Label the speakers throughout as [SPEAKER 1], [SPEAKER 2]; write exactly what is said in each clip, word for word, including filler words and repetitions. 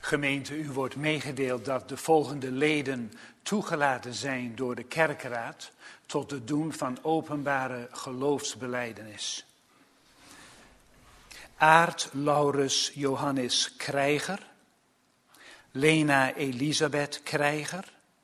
[SPEAKER 1] Gemeente, u wordt meegedeeld dat de volgende leden toegelaten zijn door de kerkraad tot het doen van openbare geloofsbelijdenis. Aart Laurens Johannes Krijger, Lena Elisabeth Krijger,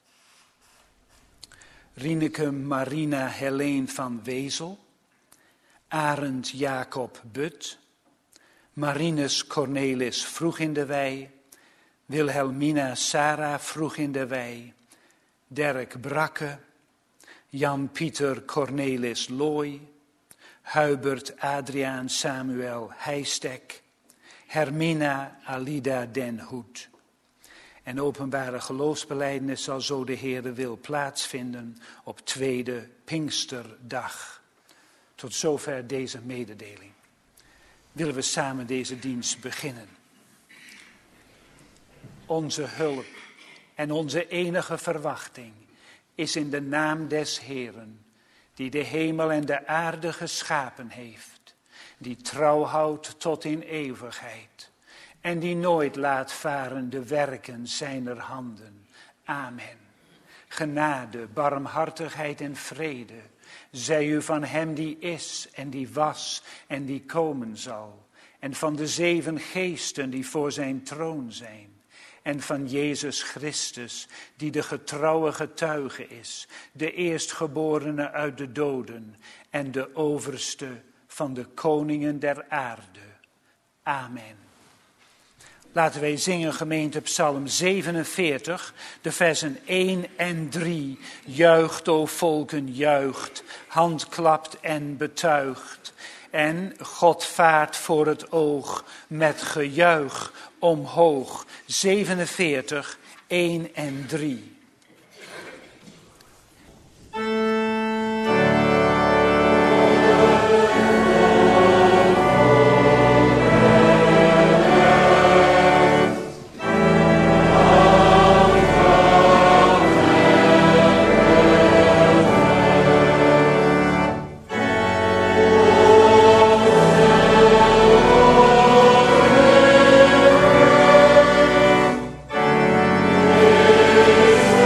[SPEAKER 1] Rieneke Marina Helene van Wezel, Arend Jacob But, Marinus Cornelis Vroeg in de Wei, Wilhelmina Sarah Vroeg in de Wei, Dirk Brakke, Jan-Pieter Cornelis Looy, Hubert Adriaan Samuel Heistek, Hermina Alida den Hoed. En openbare geloofsbelijdenis zal zo de Heere wil plaatsvinden op tweede Pinksterdag. Tot zover deze mededeling. Willen we samen deze dienst beginnen. Onze hulp en onze enige verwachting is in de naam des Heeren, die de hemel en de aarde geschapen heeft, die trouw houdt tot in eeuwigheid en die nooit laat varen de werken zijner handen. Amen. Genade, barmhartigheid en vrede zij u van hem die is en die was en die komen zal, en van de zeven geesten die voor zijn troon zijn, en van Jezus Christus, die de getrouwe getuige is, de eerstgeborene uit de doden en de overste van de koningen der aarde. Amen. Laten wij zingen, gemeente, Psalm zevenenveertig, de versen één en drie. Juicht, o volken, juicht, handklapt en betuigt. En God vaart voor het oog met gejuich omhoog. zevenenveertig, één en drie.
[SPEAKER 2] Amen.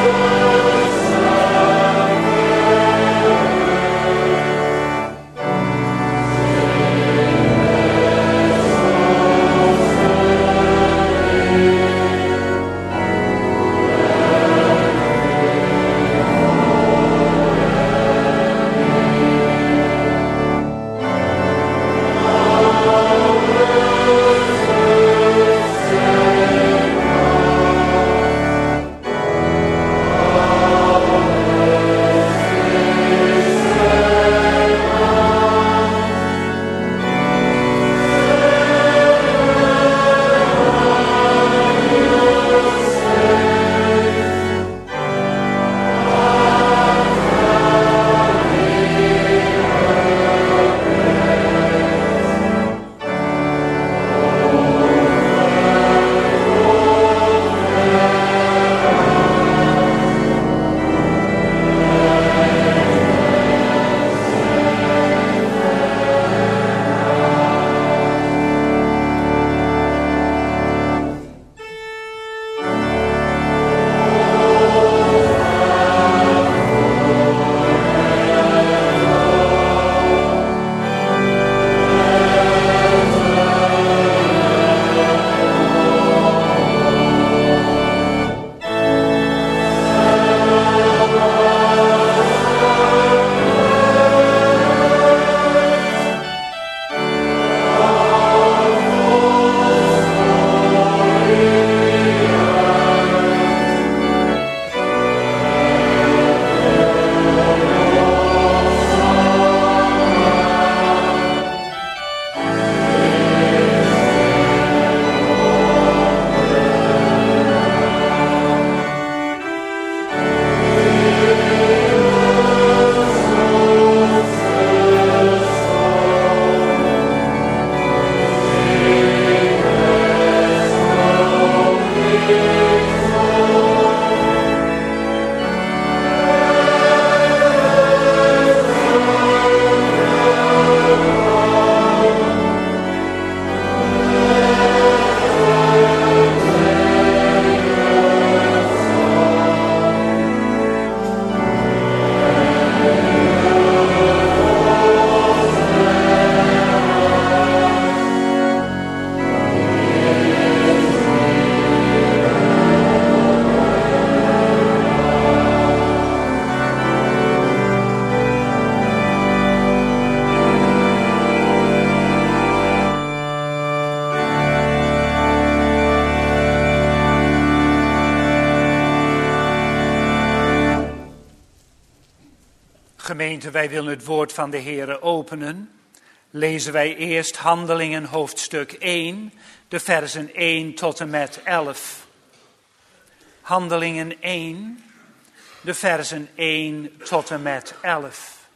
[SPEAKER 1] Gemeente, wij willen het woord van de Heere openen. Lezen wij eerst Handelingen hoofdstuk één, de versen één tot en met elf. Handelingen één, de versen één tot en met elf.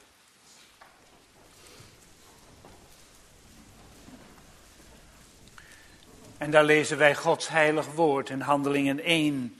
[SPEAKER 1] En daar lezen wij Gods heilig woord in Handelingen één.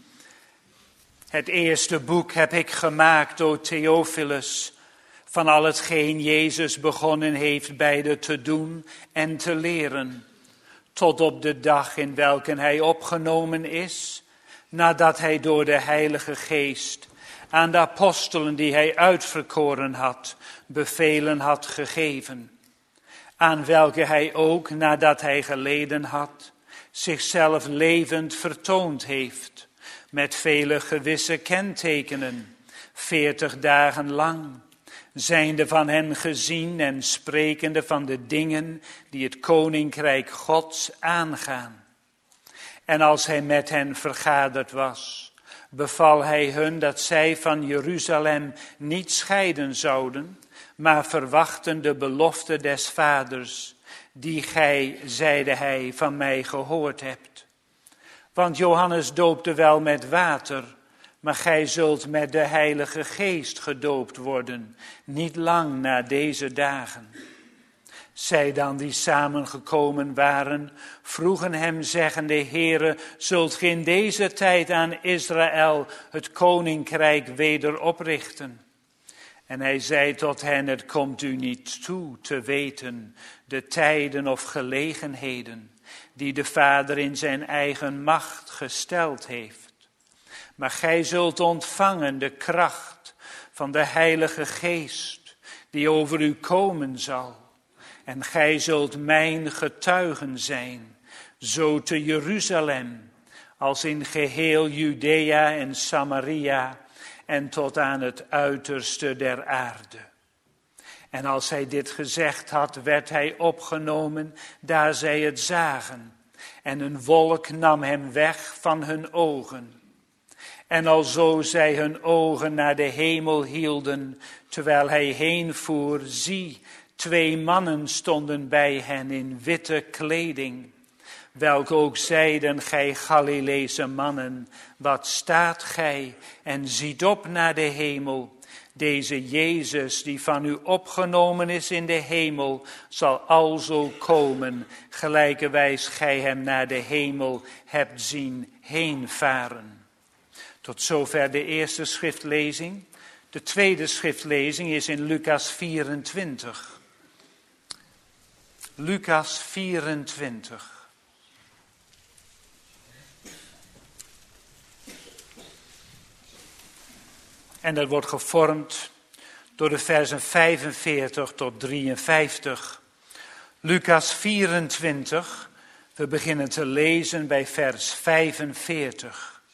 [SPEAKER 1] Het eerste boek heb ik gemaakt, o Theophilus, van al hetgeen Jezus begonnen heeft beide te doen en te leren, tot op de dag in welke hij opgenomen is, nadat hij door de Heilige Geest aan de apostelen die hij uitverkoren had, bevelen had gegeven, aan welke hij ook, nadat hij geleden had, zichzelf levend vertoond heeft, met vele gewisse kentekenen, veertig dagen lang, zijnde van hen gezien en sprekende van de dingen die het koninkrijk Gods aangaan. En als hij met hen vergaderd was, beval hij hun dat zij van Jeruzalem niet scheiden zouden, maar verwachten de belofte des Vaders, die gij, zeide hij, van mij gehoord hebt. Want Johannes doopte wel met water, maar gij zult met de Heilige Geest gedoopt worden, niet lang na deze dagen. Zij dan die samengekomen waren, vroegen hem zeggende, Heere, zult ge in deze tijd aan Israël het koninkrijk weder oprichten? En hij zei tot hen, het komt u niet toe te weten de tijden of gelegenheden die de Vader in zijn eigen macht gesteld heeft. Maar gij zult ontvangen de kracht van de Heilige Geest die over u komen zal. En gij zult mijn getuigen zijn, zo te Jeruzalem als in geheel Judea en Samaria en tot aan het uiterste der aarde. En als hij dit gezegd had, werd hij opgenomen, daar zij het zagen. En een wolk nam hem weg van hun ogen. En alzo zij hun ogen naar de hemel hielden, terwijl hij heenvoer, zie, twee mannen stonden bij hen in witte kleding, welke ook zeiden, gij Galileese mannen, wat staat gij en ziet op naar de hemel? Deze Jezus die van u opgenomen is in de hemel, zal alzo komen, gelijkerwijs gij hem naar de hemel hebt zien heenvaren. Tot zover de eerste schriftlezing. De tweede schriftlezing is in Lucas vierentwintig. Lucas vierentwintig. En dat wordt gevormd door de versen vijfenveertig tot drieënvijftig. Lucas vierentwintig, we beginnen te lezen bij vers vijfenveertig.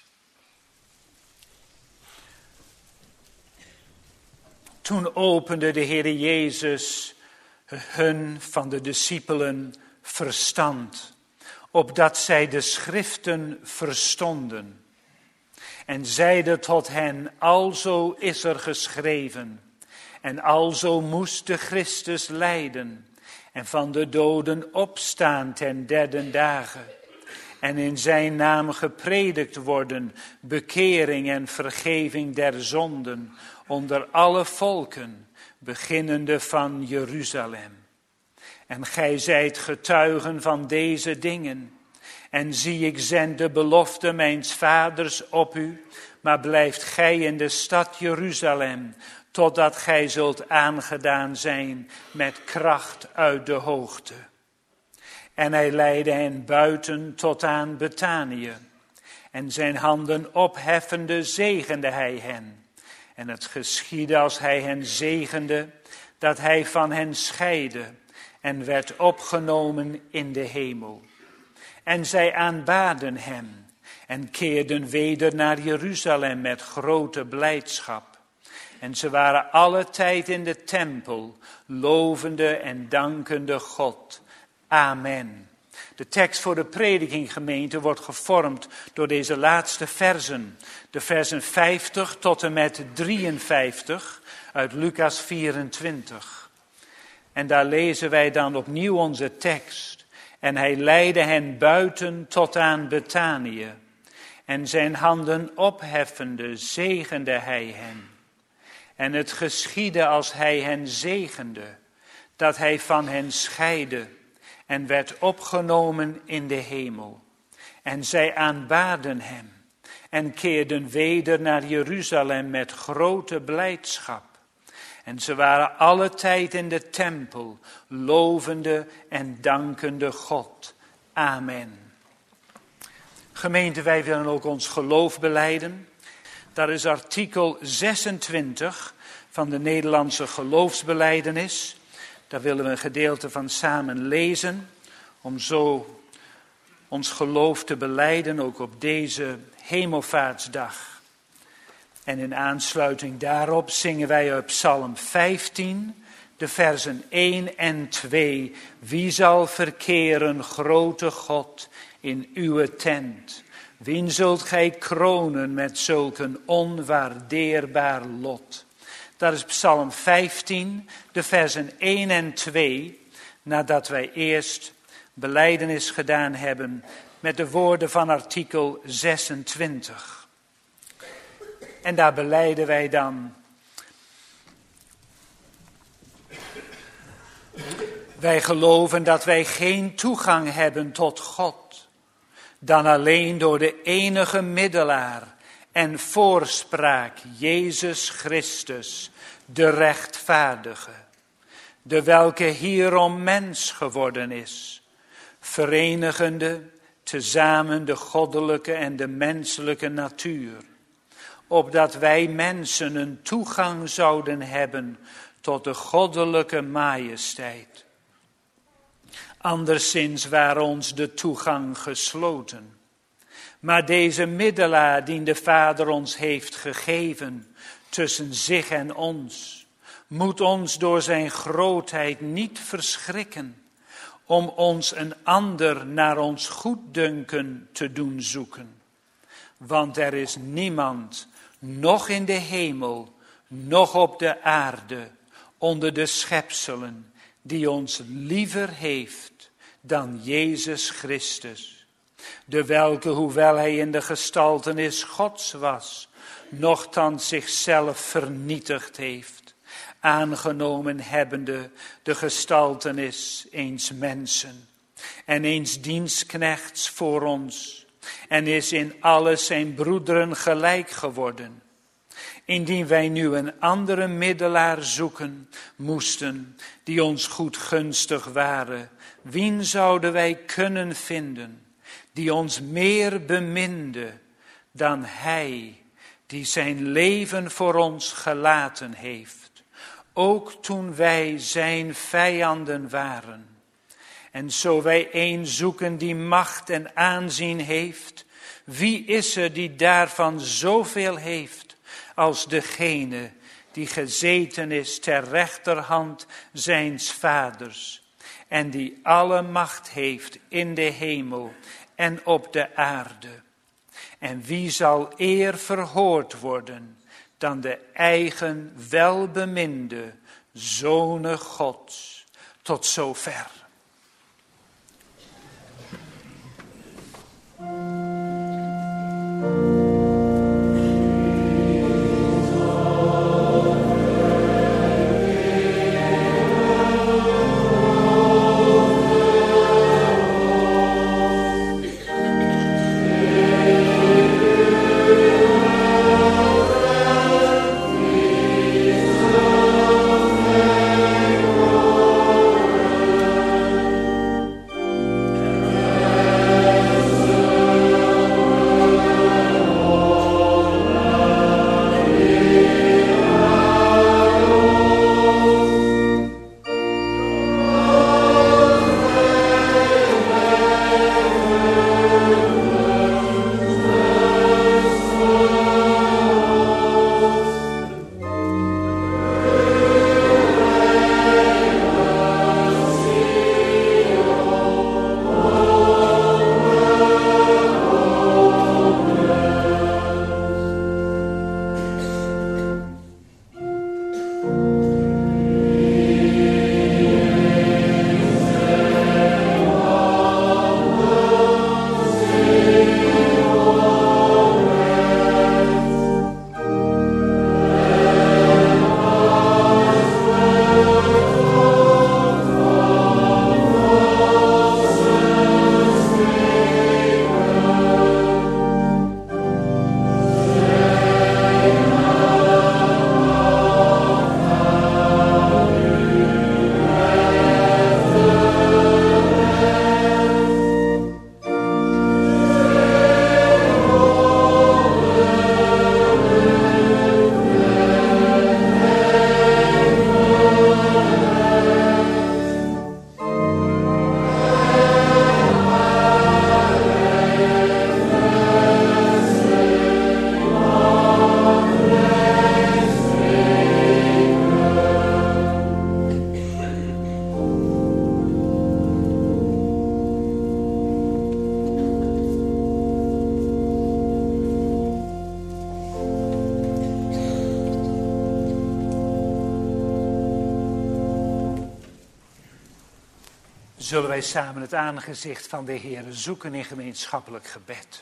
[SPEAKER 1] Toen opende de Heer Jezus hun van de discipelen verstand, opdat zij de schriften verstonden. En zeide tot hen, alzo is er geschreven, en alzo moest de Christus lijden, en van de doden opstaan ten derde dagen, en in zijn naam gepredikt worden, bekering en vergeving der zonden, onder alle volken, beginnende van Jeruzalem. En gij zijt getuigen van deze dingen. En zie, ik zend de belofte mijns vaders op u, maar blijft gij in de stad Jeruzalem, totdat gij zult aangedaan zijn met kracht uit de hoogte. En hij leidde hen buiten tot aan Betanië. En zijn handen opheffende zegende hij hen. En het geschiedde als hij hen zegende, dat hij van hen scheidde en werd opgenomen in de hemel. En zij aanbaden hem en keerden weder naar Jeruzalem met grote blijdschap. En ze waren alle tijd in de tempel, lovende en dankende God. Amen. De tekst voor de predikinggemeente wordt gevormd door deze laatste versen. De versen vijftig tot en met drieënvijftig uit Lucas vierentwintig. En daar lezen wij dan opnieuw onze tekst. En hij leidde hen buiten tot aan Betanië. En zijn handen opheffende zegende hij hen. En het geschiedde als hij hen zegende, dat hij van hen scheidde en werd opgenomen in de hemel. En zij aanbaden hem en keerden weder naar Jeruzalem met grote blijdschap. En ze waren alle tijd in de tempel, lovende en dankende God. Amen. Gemeente, wij willen ook ons geloof belijden. Daar is artikel zesentwintig van de Nederlandse geloofsbelijdenis. Daar willen we een gedeelte van samen lezen, om zo ons geloof te belijden, ook op deze hemelvaartsdag. En in aansluiting daarop zingen wij op Psalm vijftien, de versen één en twee. Wie zal verkeren, grote God, in uw tent? Wien zult gij kronen met zulk een onwaardeerbaar lot? Dat is Psalm vijftien, de versen één en twee, nadat wij eerst belijdenis gedaan hebben met de woorden van artikel zesentwintig. En daar belijden wij dan: wij geloven dat wij geen toegang hebben tot God, dan alleen door de enige middelaar en voorspraak Jezus Christus, de rechtvaardige, de welke hierom mens geworden is, verenigende tezamen de goddelijke en de menselijke natuur, opdat wij mensen een toegang zouden hebben tot de goddelijke majesteit. Anderszins waren ons de toegang gesloten. Maar deze middelaar die de Vader ons heeft gegeven tussen zich en ons, moet ons door zijn grootheid niet verschrikken, om ons een ander naar ons goeddunken te doen zoeken. Want er is niemand, noch in de hemel, noch op de aarde, onder de schepselen, die ons liever heeft dan Jezus Christus. De welke, hoewel hij in de gestaltenis Gods was, nochtans zichzelf vernietigd heeft, aangenomen hebbende de gestaltenis eens mensen en eens dienstknechts voor ons, en is in alles zijn broederen gelijk geworden. Indien wij nu een andere middelaar zoeken moesten, die ons goedgunstig waren, wien zouden wij kunnen vinden, die ons meer beminde dan hij, die zijn leven voor ons gelaten heeft, ook toen wij zijn vijanden waren. En zo wij een zoeken die macht en aanzien heeft, wie is er die daarvan zoveel heeft als degene die gezeten is ter rechterhand zijns vaders en die alle macht heeft in de hemel en op de aarde? En wie zal eer verhoord worden dan de eigen welbeminde Zonen Gods? Tot zover. Zullen wij samen het aangezicht van de Heer zoeken in gemeenschappelijk gebed.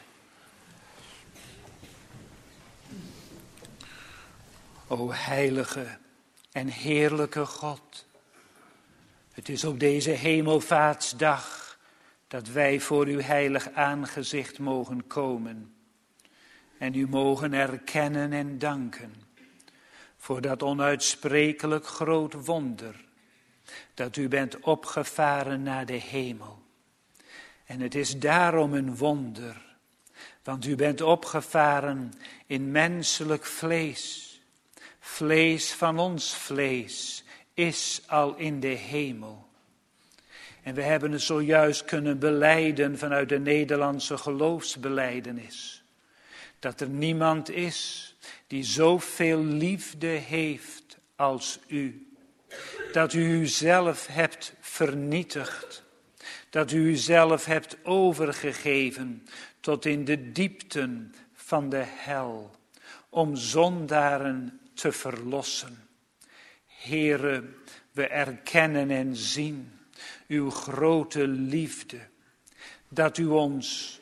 [SPEAKER 1] O heilige en heerlijke God, het is op deze hemelvaartsdag dat wij voor uw heilig aangezicht mogen komen en u mogen erkennen en danken voor dat onuitsprekelijk groot wonder dat u bent opgevaren naar de hemel. En het is daarom een wonder, want u bent opgevaren in menselijk vlees. Vlees van ons vlees is al in de hemel. En we hebben het zojuist kunnen belijden vanuit de Nederlandse geloofsbelijdenis. Dat er niemand is die zoveel liefde heeft als u. Dat u uzelf hebt vernietigd. Dat u uzelf hebt overgegeven tot in de diepten van de hel. Om zondaren te verlossen. Heere, we erkennen en zien uw grote liefde. Dat u ons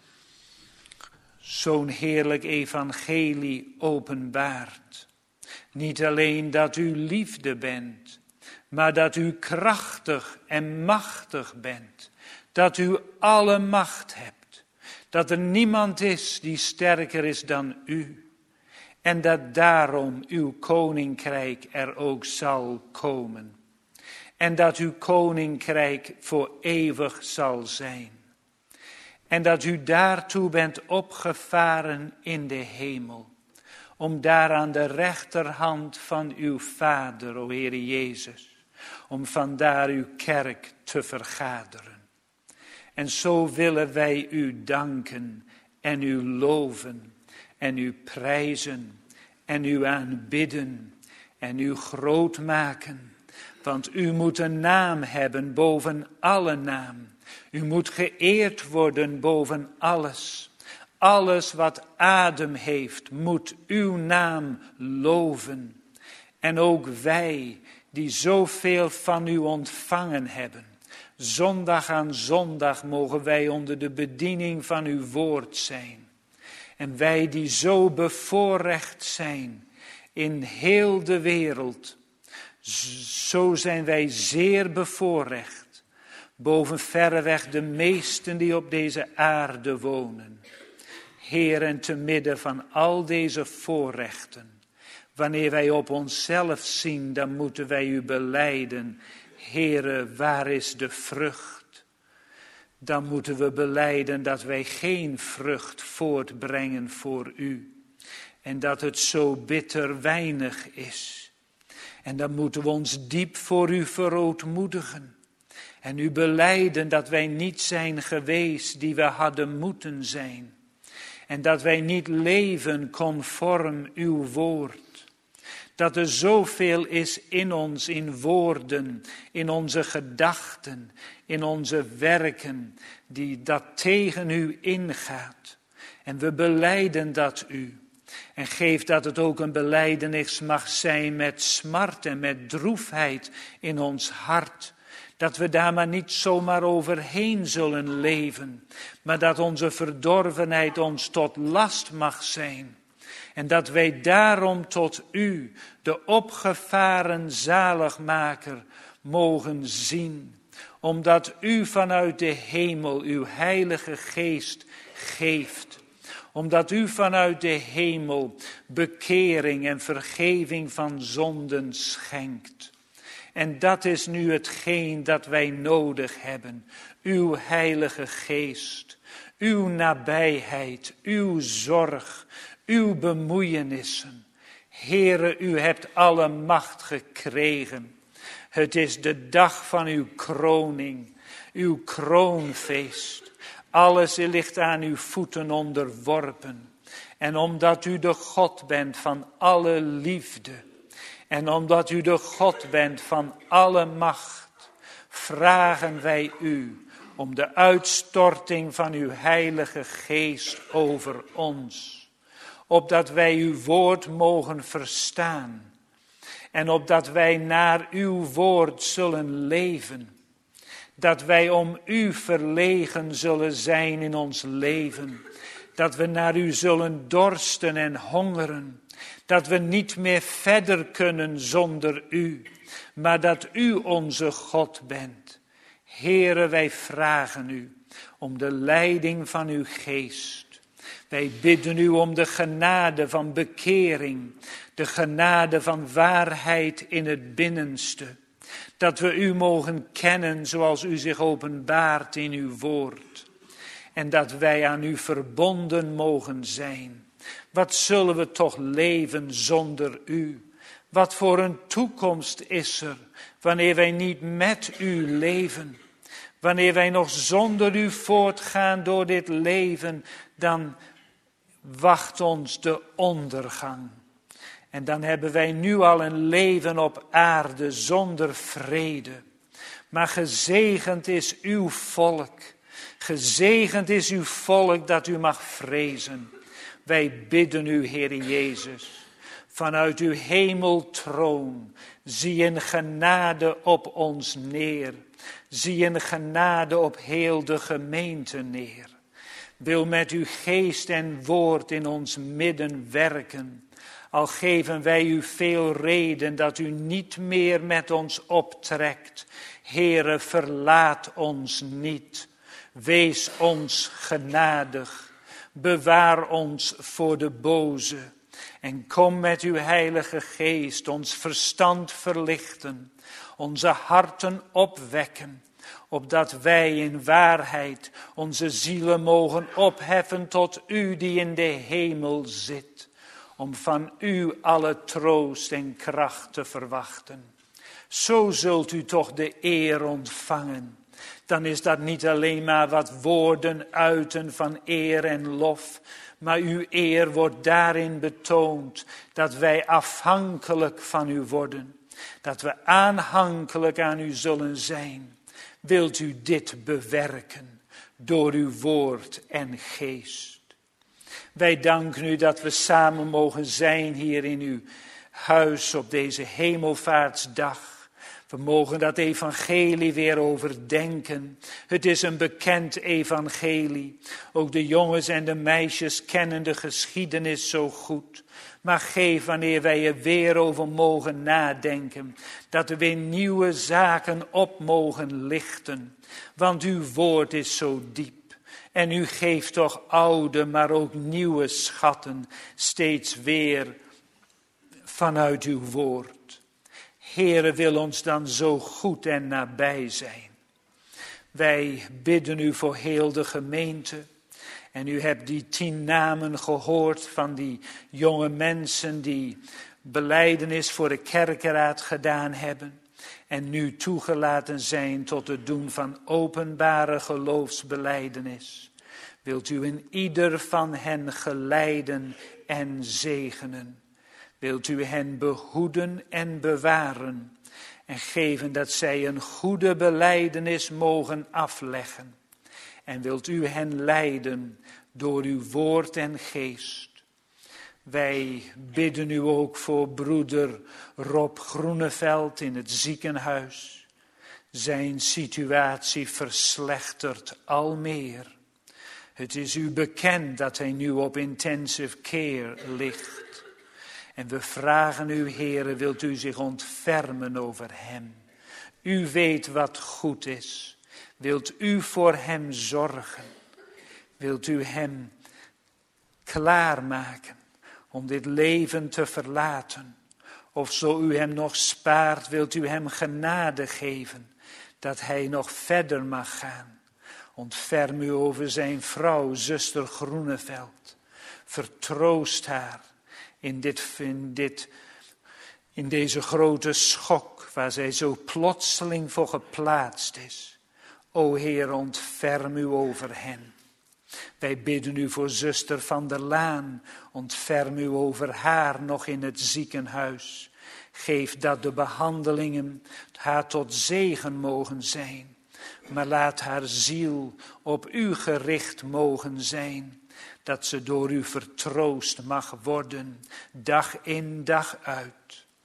[SPEAKER 1] zo'n heerlijk evangelie openbaart. Niet alleen dat u liefde bent, maar dat u krachtig en machtig bent. Dat u alle macht hebt. Dat er niemand is die sterker is dan u. En dat daarom uw koninkrijk er ook zal komen. En dat uw koninkrijk voor eeuwig zal zijn. En dat u daartoe bent opgevaren in de hemel. Om daar aan de rechterhand van uw Vader, o Heere Jezus, om vandaar uw kerk te vergaderen. En zo willen wij u danken en u loven en u prijzen en u aanbidden en u groot maken. Want u moet een naam hebben boven alle naam. U moet geëerd worden boven alles. Alles wat adem heeft, moet uw naam loven. En ook wij, die zoveel van u ontvangen hebben. Zondag aan zondag mogen wij onder de bediening van uw woord zijn. En wij die zo bevoorrecht zijn in heel de wereld. Zo zijn wij zeer bevoorrecht. Boven verreweg de meesten die op deze aarde wonen. Heer, en te midden van al deze voorrechten. Wanneer wij op onszelf zien, dan moeten wij u belijden. Heere, waar is de vrucht? Dan moeten we belijden dat wij geen vrucht voortbrengen voor u. En dat het zo bitter weinig is. En dan moeten we ons diep voor u verootmoedigen. En u belijden dat wij niet zijn geweest die we hadden moeten zijn. En dat wij niet leven conform uw woord. Dat er zoveel is in ons, in woorden, in onze gedachten, in onze werken, die dat tegen u ingaat. En we belijden dat u. En geef dat het ook een belijdenis mag zijn met smart en met droefheid in ons hart. Dat we daar maar niet zomaar overheen zullen leven. Maar dat onze verdorvenheid ons tot last mag zijn. En dat wij daarom tot u, de opgevaren zaligmaker, mogen zien. Omdat u vanuit de hemel uw heilige geest geeft. Omdat u vanuit de hemel bekering en vergeving van zonden schenkt. En dat is nu hetgeen dat wij nodig hebben. Uw heilige geest, uw nabijheid, uw zorg, uw bemoeienissen. Heere, u hebt alle macht gekregen. Het is de dag van uw kroning, uw kroonfeest. Alles ligt aan uw voeten onderworpen. En omdat u de God bent van alle liefde. En omdat u de God bent van alle macht. Vragen wij u om de uitstorting van uw heilige geest over ons. Opdat wij uw woord mogen verstaan. En opdat wij naar uw woord zullen leven. Dat wij om u verlegen zullen zijn in ons leven. Dat we naar u zullen dorsten en hongeren. Dat we niet meer verder kunnen zonder u. Maar dat u onze God bent. Heere, wij vragen u om de leiding van uw geest. Wij bidden u om de genade van bekering. De genade van waarheid in het binnenste. Dat we u mogen kennen zoals u zich openbaart in uw woord. En dat wij aan u verbonden mogen zijn. Wat zullen we toch leven zonder u? Wat voor een toekomst is er wanneer wij niet met u leven? Wanneer wij nog zonder u voortgaan door dit leven, dan wacht ons de ondergang. En dan hebben wij nu al een leven op aarde zonder vrede. Maar gezegend is uw volk. Gezegend is uw volk dat u mag vrezen. Wij bidden u, Heer Jezus, vanuit uw hemeltroon, zie een genade op ons neer. Zie een genade op heel de gemeente neer. Wil met uw geest en woord in ons midden werken. Al geven wij u veel reden dat u niet meer met ons optrekt. Heere, verlaat ons niet. Wees ons genadig. Bewaar ons voor de boze. En kom met uw heilige geest ons verstand verlichten. Onze harten opwekken. Opdat wij in waarheid onze zielen mogen opheffen tot u die in de hemel zit. Om van u alle troost en kracht te verwachten. Zo zult u toch de eer ontvangen. Dan is dat niet alleen maar wat woorden uiten van eer en lof. Maar uw eer wordt daarin betoond dat wij afhankelijk van u worden. Dat we aanhankelijk aan u zullen zijn. Wilt u dit bewerken door uw woord en geest. Wij danken u dat we samen mogen zijn hier in uw huis op deze hemelvaartsdag. We mogen dat evangelie weer overdenken. Het is een bekend evangelie. Ook de jongens en de meisjes kennen de geschiedenis zo goed. Maar geef wanneer wij er weer over mogen nadenken. Dat er weer nieuwe zaken op mogen lichten. Want uw woord is zo diep. En u geeft toch oude, maar ook nieuwe schatten. Steeds weer vanuit uw woord. Heere, wil ons dan zo goed en nabij zijn. Wij bidden u voor heel de gemeente. En u hebt die tien namen gehoord van die jonge mensen die belijdenis voor de kerkeraad gedaan hebben. En nu toegelaten zijn tot het doen van openbare geloofsbelijdenis. Wilt u in ieder van hen geleiden en zegenen. Wilt u hen behoeden en bewaren. En geven dat zij een goede belijdenis mogen afleggen. En wilt u hen leiden door uw woord en geest. Wij bidden u ook voor broeder Rob Groeneveld in het ziekenhuis. Zijn situatie verslechtert al meer. Het is u bekend dat hij nu op intensive care ligt. En we vragen u, Heere, wilt u zich ontfermen over hem. U weet wat goed is. Wilt u voor hem zorgen? Wilt u hem klaarmaken om dit leven te verlaten? Of zo u hem nog spaart, wilt u hem genade geven dat hij nog verder mag gaan? Ontferm u over zijn vrouw, zuster Groeneveld. Vertroost haar in, dit, in, dit, in deze grote schok waar zij zo plotseling voor geplaatst is. O Heer, ontferm u over hen. Wij bidden u voor zuster Van der Laan. Ontferm u over haar nog in het ziekenhuis. Geef dat de behandelingen haar tot zegen mogen zijn. Maar laat haar ziel op u gericht mogen zijn. Dat ze door u vertroost mag worden, dag in dag uit.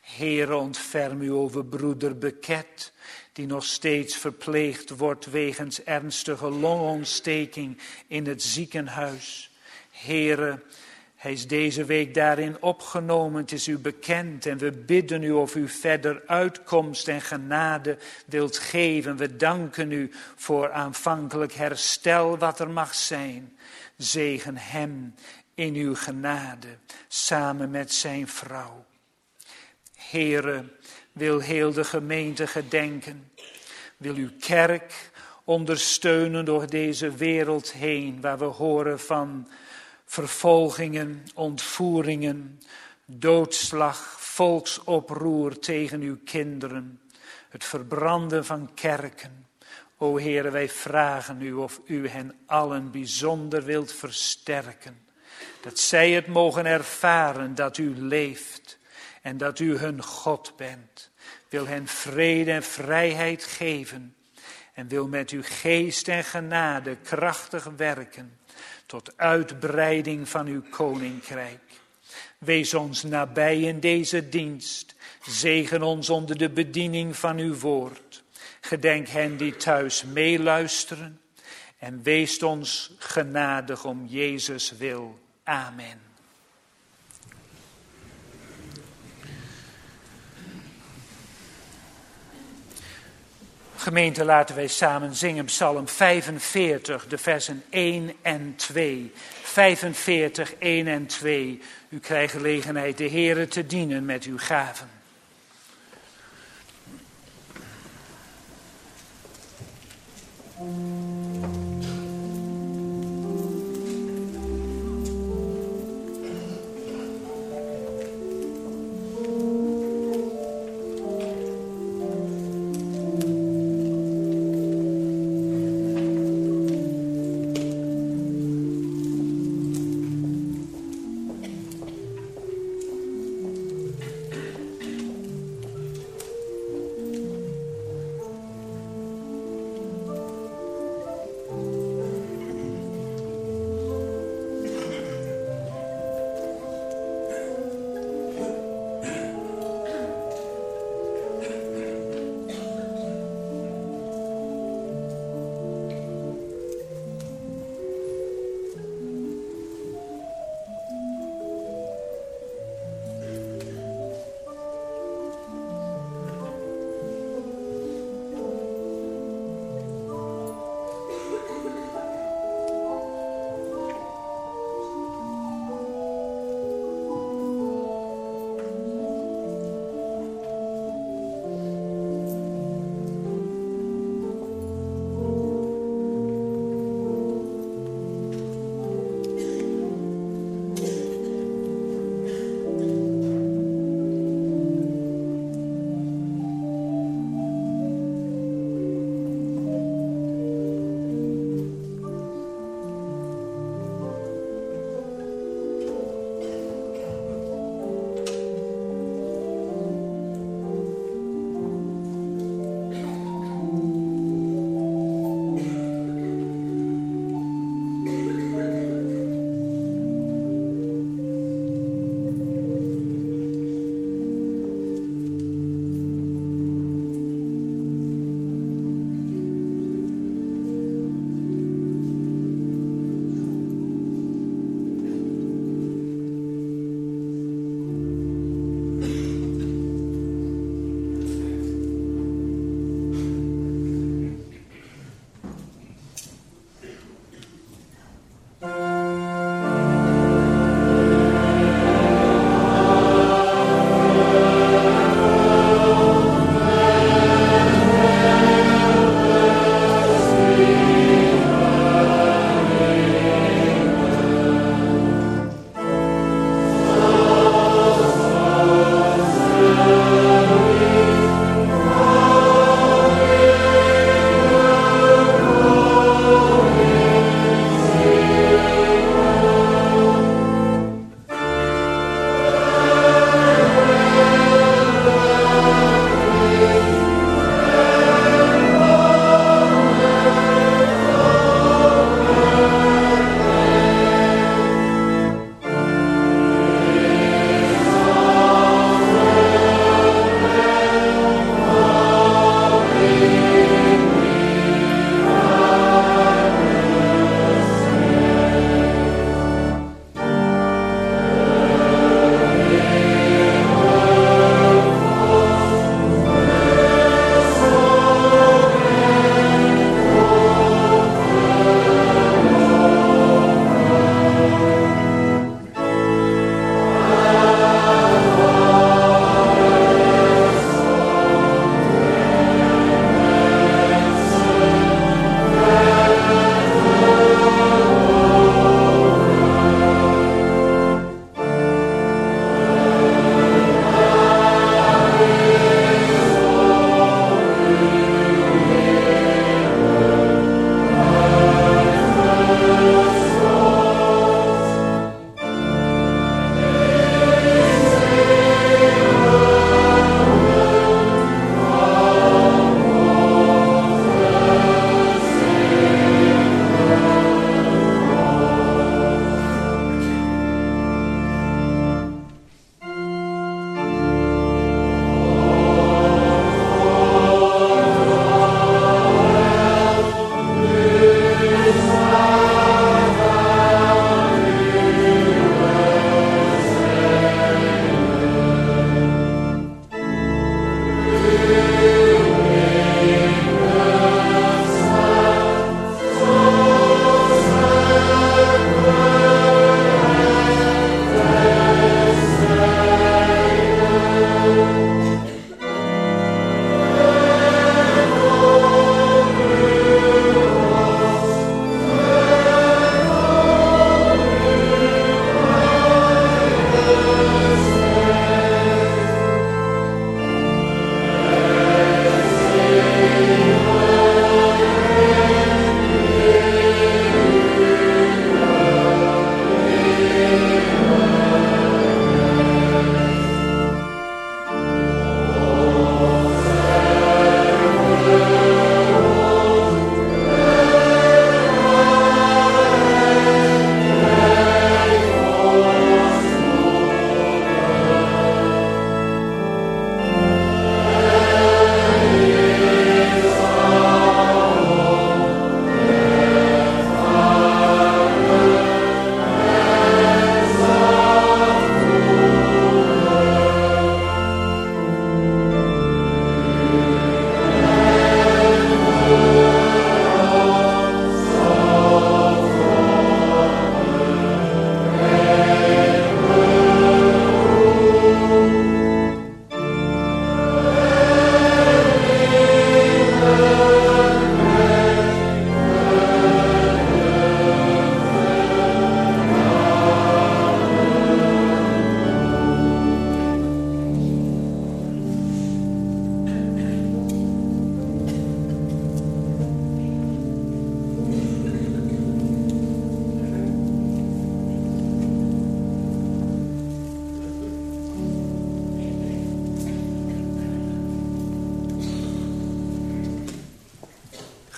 [SPEAKER 1] Heere, ontferm u over broeder Beket, die nog steeds verpleegd wordt wegens ernstige longontsteking in het ziekenhuis. Heere, hij is deze week daarin opgenomen, het is u bekend en we bidden u of u verder uitkomst en genade wilt geven. We danken u voor aanvankelijk herstel wat er mag zijn. Zegen hem in uw genade, samen met zijn vrouw. Heere, wil heel de gemeente gedenken, wil uw kerk ondersteunen door deze wereld heen, waar we horen van vervolgingen, ontvoeringen, doodslag, volksoproer tegen uw kinderen, het verbranden van kerken. O Heere, wij vragen u of u hen allen bijzonder wilt versterken, dat zij het mogen ervaren dat u leeft en dat u hun God bent. Wil hen vrede en vrijheid geven en wil met uw geest en genade krachtig werken tot uitbreiding van uw koninkrijk. Wees ons nabij in deze dienst. Zegen ons onder de bediening van uw woord. Gedenk hen die thuis meeluisteren. En wees ons genadig om Jezus wil. Amen. Gemeente, laten wij samen zingen Psalm vijfenveertig, de versen één en twee. vijfenveertig, één en twee. U krijgt gelegenheid de Heere te dienen met uw gaven.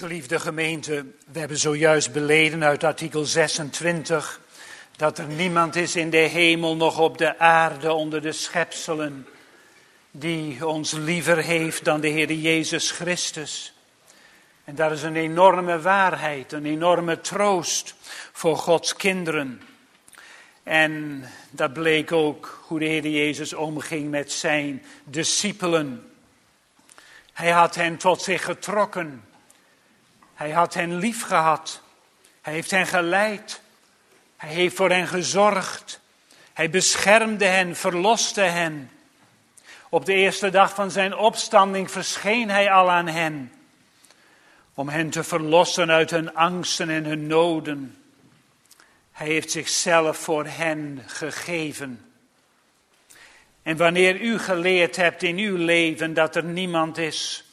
[SPEAKER 1] Geliefde gemeente, we hebben zojuist beleden uit artikel zesentwintig dat er niemand is in de hemel nog op de aarde onder de schepselen die ons liever heeft dan de Heer Jezus Christus. En dat is een enorme waarheid, een enorme troost voor Gods kinderen. En dat bleek ook hoe de Heer Jezus omging met zijn discipelen. Hij had hen tot zich getrokken. Hij had hen lief gehad. Hij heeft hen geleid. Hij heeft voor hen gezorgd. Hij beschermde hen, verloste hen. Op de eerste dag van zijn opstanding verscheen hij al aan hen. Om hen te verlossen uit hun angsten en hun noden. Hij heeft zichzelf voor hen gegeven. En wanneer u geleerd hebt in uw leven dat er niemand is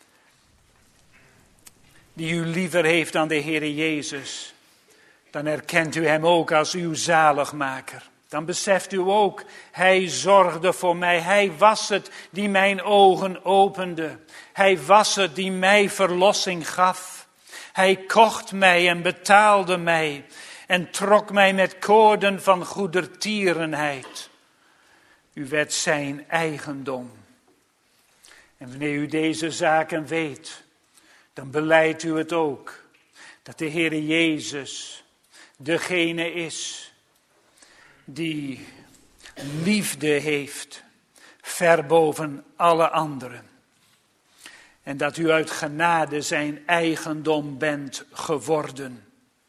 [SPEAKER 1] die u liever heeft dan de Heer Jezus, dan erkent u hem ook als uw zaligmaker. Dan beseft u ook, hij zorgde voor mij. Hij was het die mijn ogen opende. Hij was het die mij verlossing gaf. Hij kocht mij en betaalde mij en trok mij met koorden van goedertierenheid. U werd zijn eigendom. En wanneer u deze zaken weet, dan beleidt u het ook. Dat de Heer Jezus degene is die liefde heeft, ver boven alle anderen. En dat u uit genade zijn eigendom bent geworden.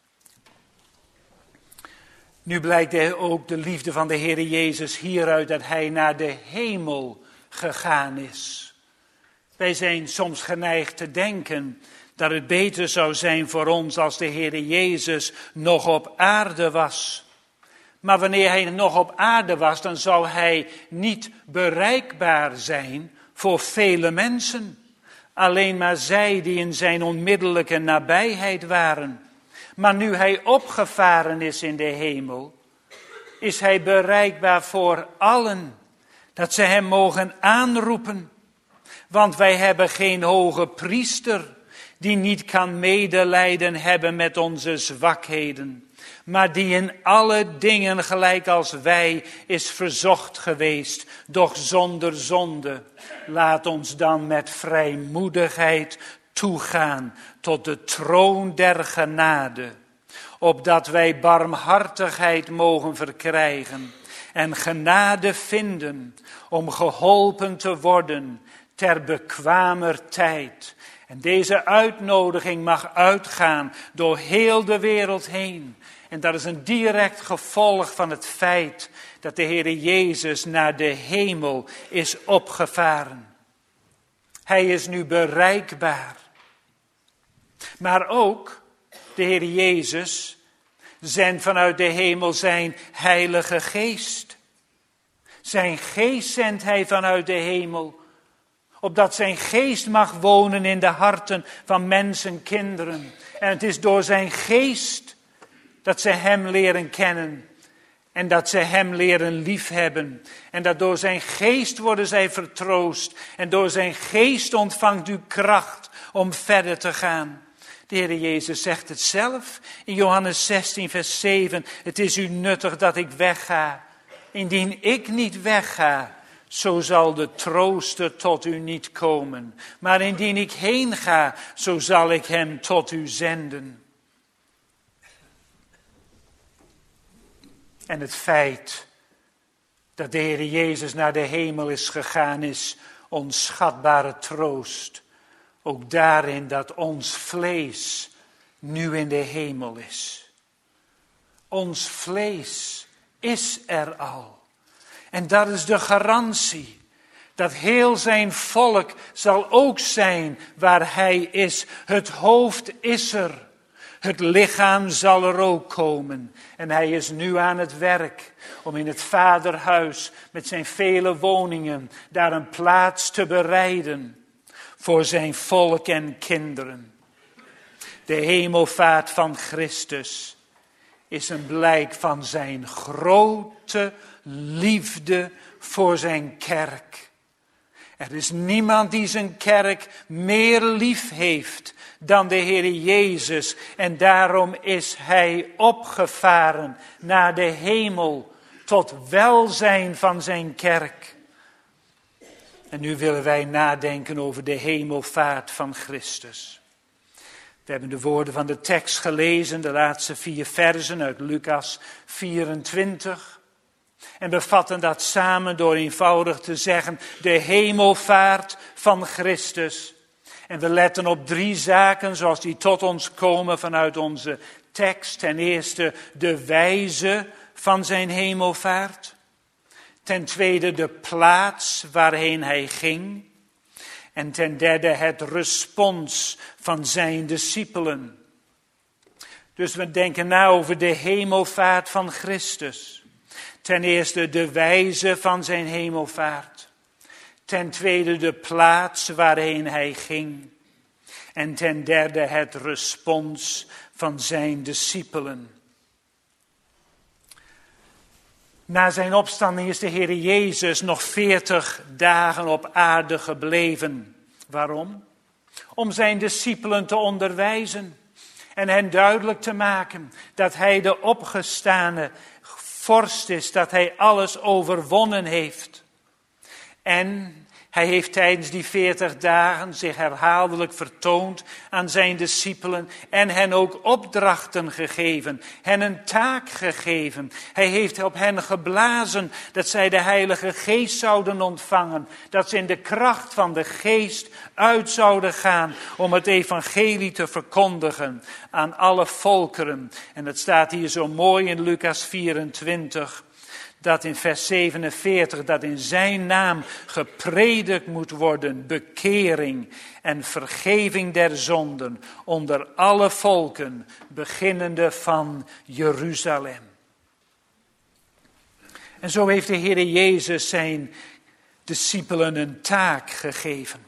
[SPEAKER 1] Nu blijkt ook de liefde van de Heer Jezus hieruit dat hij naar de hemel gegaan is. Wij zijn soms geneigd te denken dat het beter zou zijn voor ons als de Heer Jezus nog op aarde was. Maar wanneer hij nog op aarde was, dan zou hij niet bereikbaar zijn voor vele mensen. Alleen maar zij die in zijn onmiddellijke nabijheid waren. Maar nu hij opgevaren is in de hemel, is hij bereikbaar voor allen. Dat ze hem mogen aanroepen. Want wij hebben geen hoge priester die niet kan medelijden hebben met onze zwakheden. Maar die in alle dingen gelijk als wij is verzocht geweest, doch zonder zonde. Laat ons dan met vrijmoedigheid toegaan tot de troon der genade, opdat wij barmhartigheid mogen verkrijgen en genade vinden om geholpen te worden ter bekwamer tijd. En deze uitnodiging mag uitgaan door heel de wereld heen. En dat is een direct gevolg van het feit dat de Heer Jezus naar de hemel is opgevaren. Hij is nu bereikbaar. Maar ook de Heer Jezus zendt vanuit de hemel zijn Heilige Geest. Zijn geest zendt hij vanuit de hemel. Opdat zijn geest mag wonen in de harten van mensen, kinderen. En het is door zijn geest dat ze hem leren kennen. En dat ze hem leren liefhebben. En dat door zijn geest worden zij vertroost. En door zijn geest ontvangt u kracht om verder te gaan. De Heer Jezus zegt het zelf in Johannes zestien vers zeven. Het is u nuttig dat ik wegga. Indien ik niet wegga, zo zal de trooster tot u niet komen. Maar indien ik heen ga, zo zal ik hem tot u zenden. En het feit dat de Heer Jezus naar de hemel is gegaan is onschatbare troost. Ook daarin dat ons vlees nu in de hemel is. Ons vlees is er al. En dat is de garantie. Dat heel zijn volk zal ook zijn waar hij is. Het hoofd is er. Het lichaam zal er ook komen. En hij is nu aan het werk om in het vaderhuis met zijn vele woningen daar een plaats te bereiden voor zijn volk en kinderen. De hemelvaart van Christus is een blijk van zijn grote liefde voor zijn kerk. Er is niemand die zijn kerk meer lief heeft dan de Heer Jezus. En daarom is hij opgevaren naar de hemel tot welzijn van zijn kerk. En nu willen wij nadenken over de hemelvaart van Christus. We hebben de woorden van de tekst gelezen, de laatste vier versen uit Lucas vierentwintig. En we vatten dat samen door eenvoudig te zeggen, de hemelvaart van Christus. En we letten op drie zaken zoals die tot ons komen vanuit onze tekst. Ten eerste de wijze van zijn hemelvaart. Ten tweede de plaats waarheen hij ging. En ten derde het respons van zijn discipelen. Dus we denken na over de hemelvaart van Christus. Ten eerste de wijze van zijn hemelvaart. Ten tweede de plaats waarheen hij ging. En ten derde het respons van zijn discipelen. Na zijn opstanding is de Heer Jezus nog veertig dagen op aarde gebleven. Waarom? Om zijn discipelen te onderwijzen en hen duidelijk te maken dat hij de opgestane vorst is, dat hij alles overwonnen heeft. En hij heeft tijdens die veertig dagen zich herhaaldelijk vertoond aan zijn discipelen en hen ook opdrachten gegeven, hen een taak gegeven. Hij heeft op hen geblazen dat zij de Heilige Geest zouden ontvangen, dat ze in de kracht van de Geest uit zouden gaan om het evangelie te verkondigen aan alle volkeren. En het staat hier zo mooi in Lucas vierentwintig. Dat in vers zevenenveertig, dat in zijn naam gepredikt moet worden, bekering en vergeving der zonden onder alle volken, beginnende van Jeruzalem. En zo heeft de Heer Jezus zijn discipelen een taak gegeven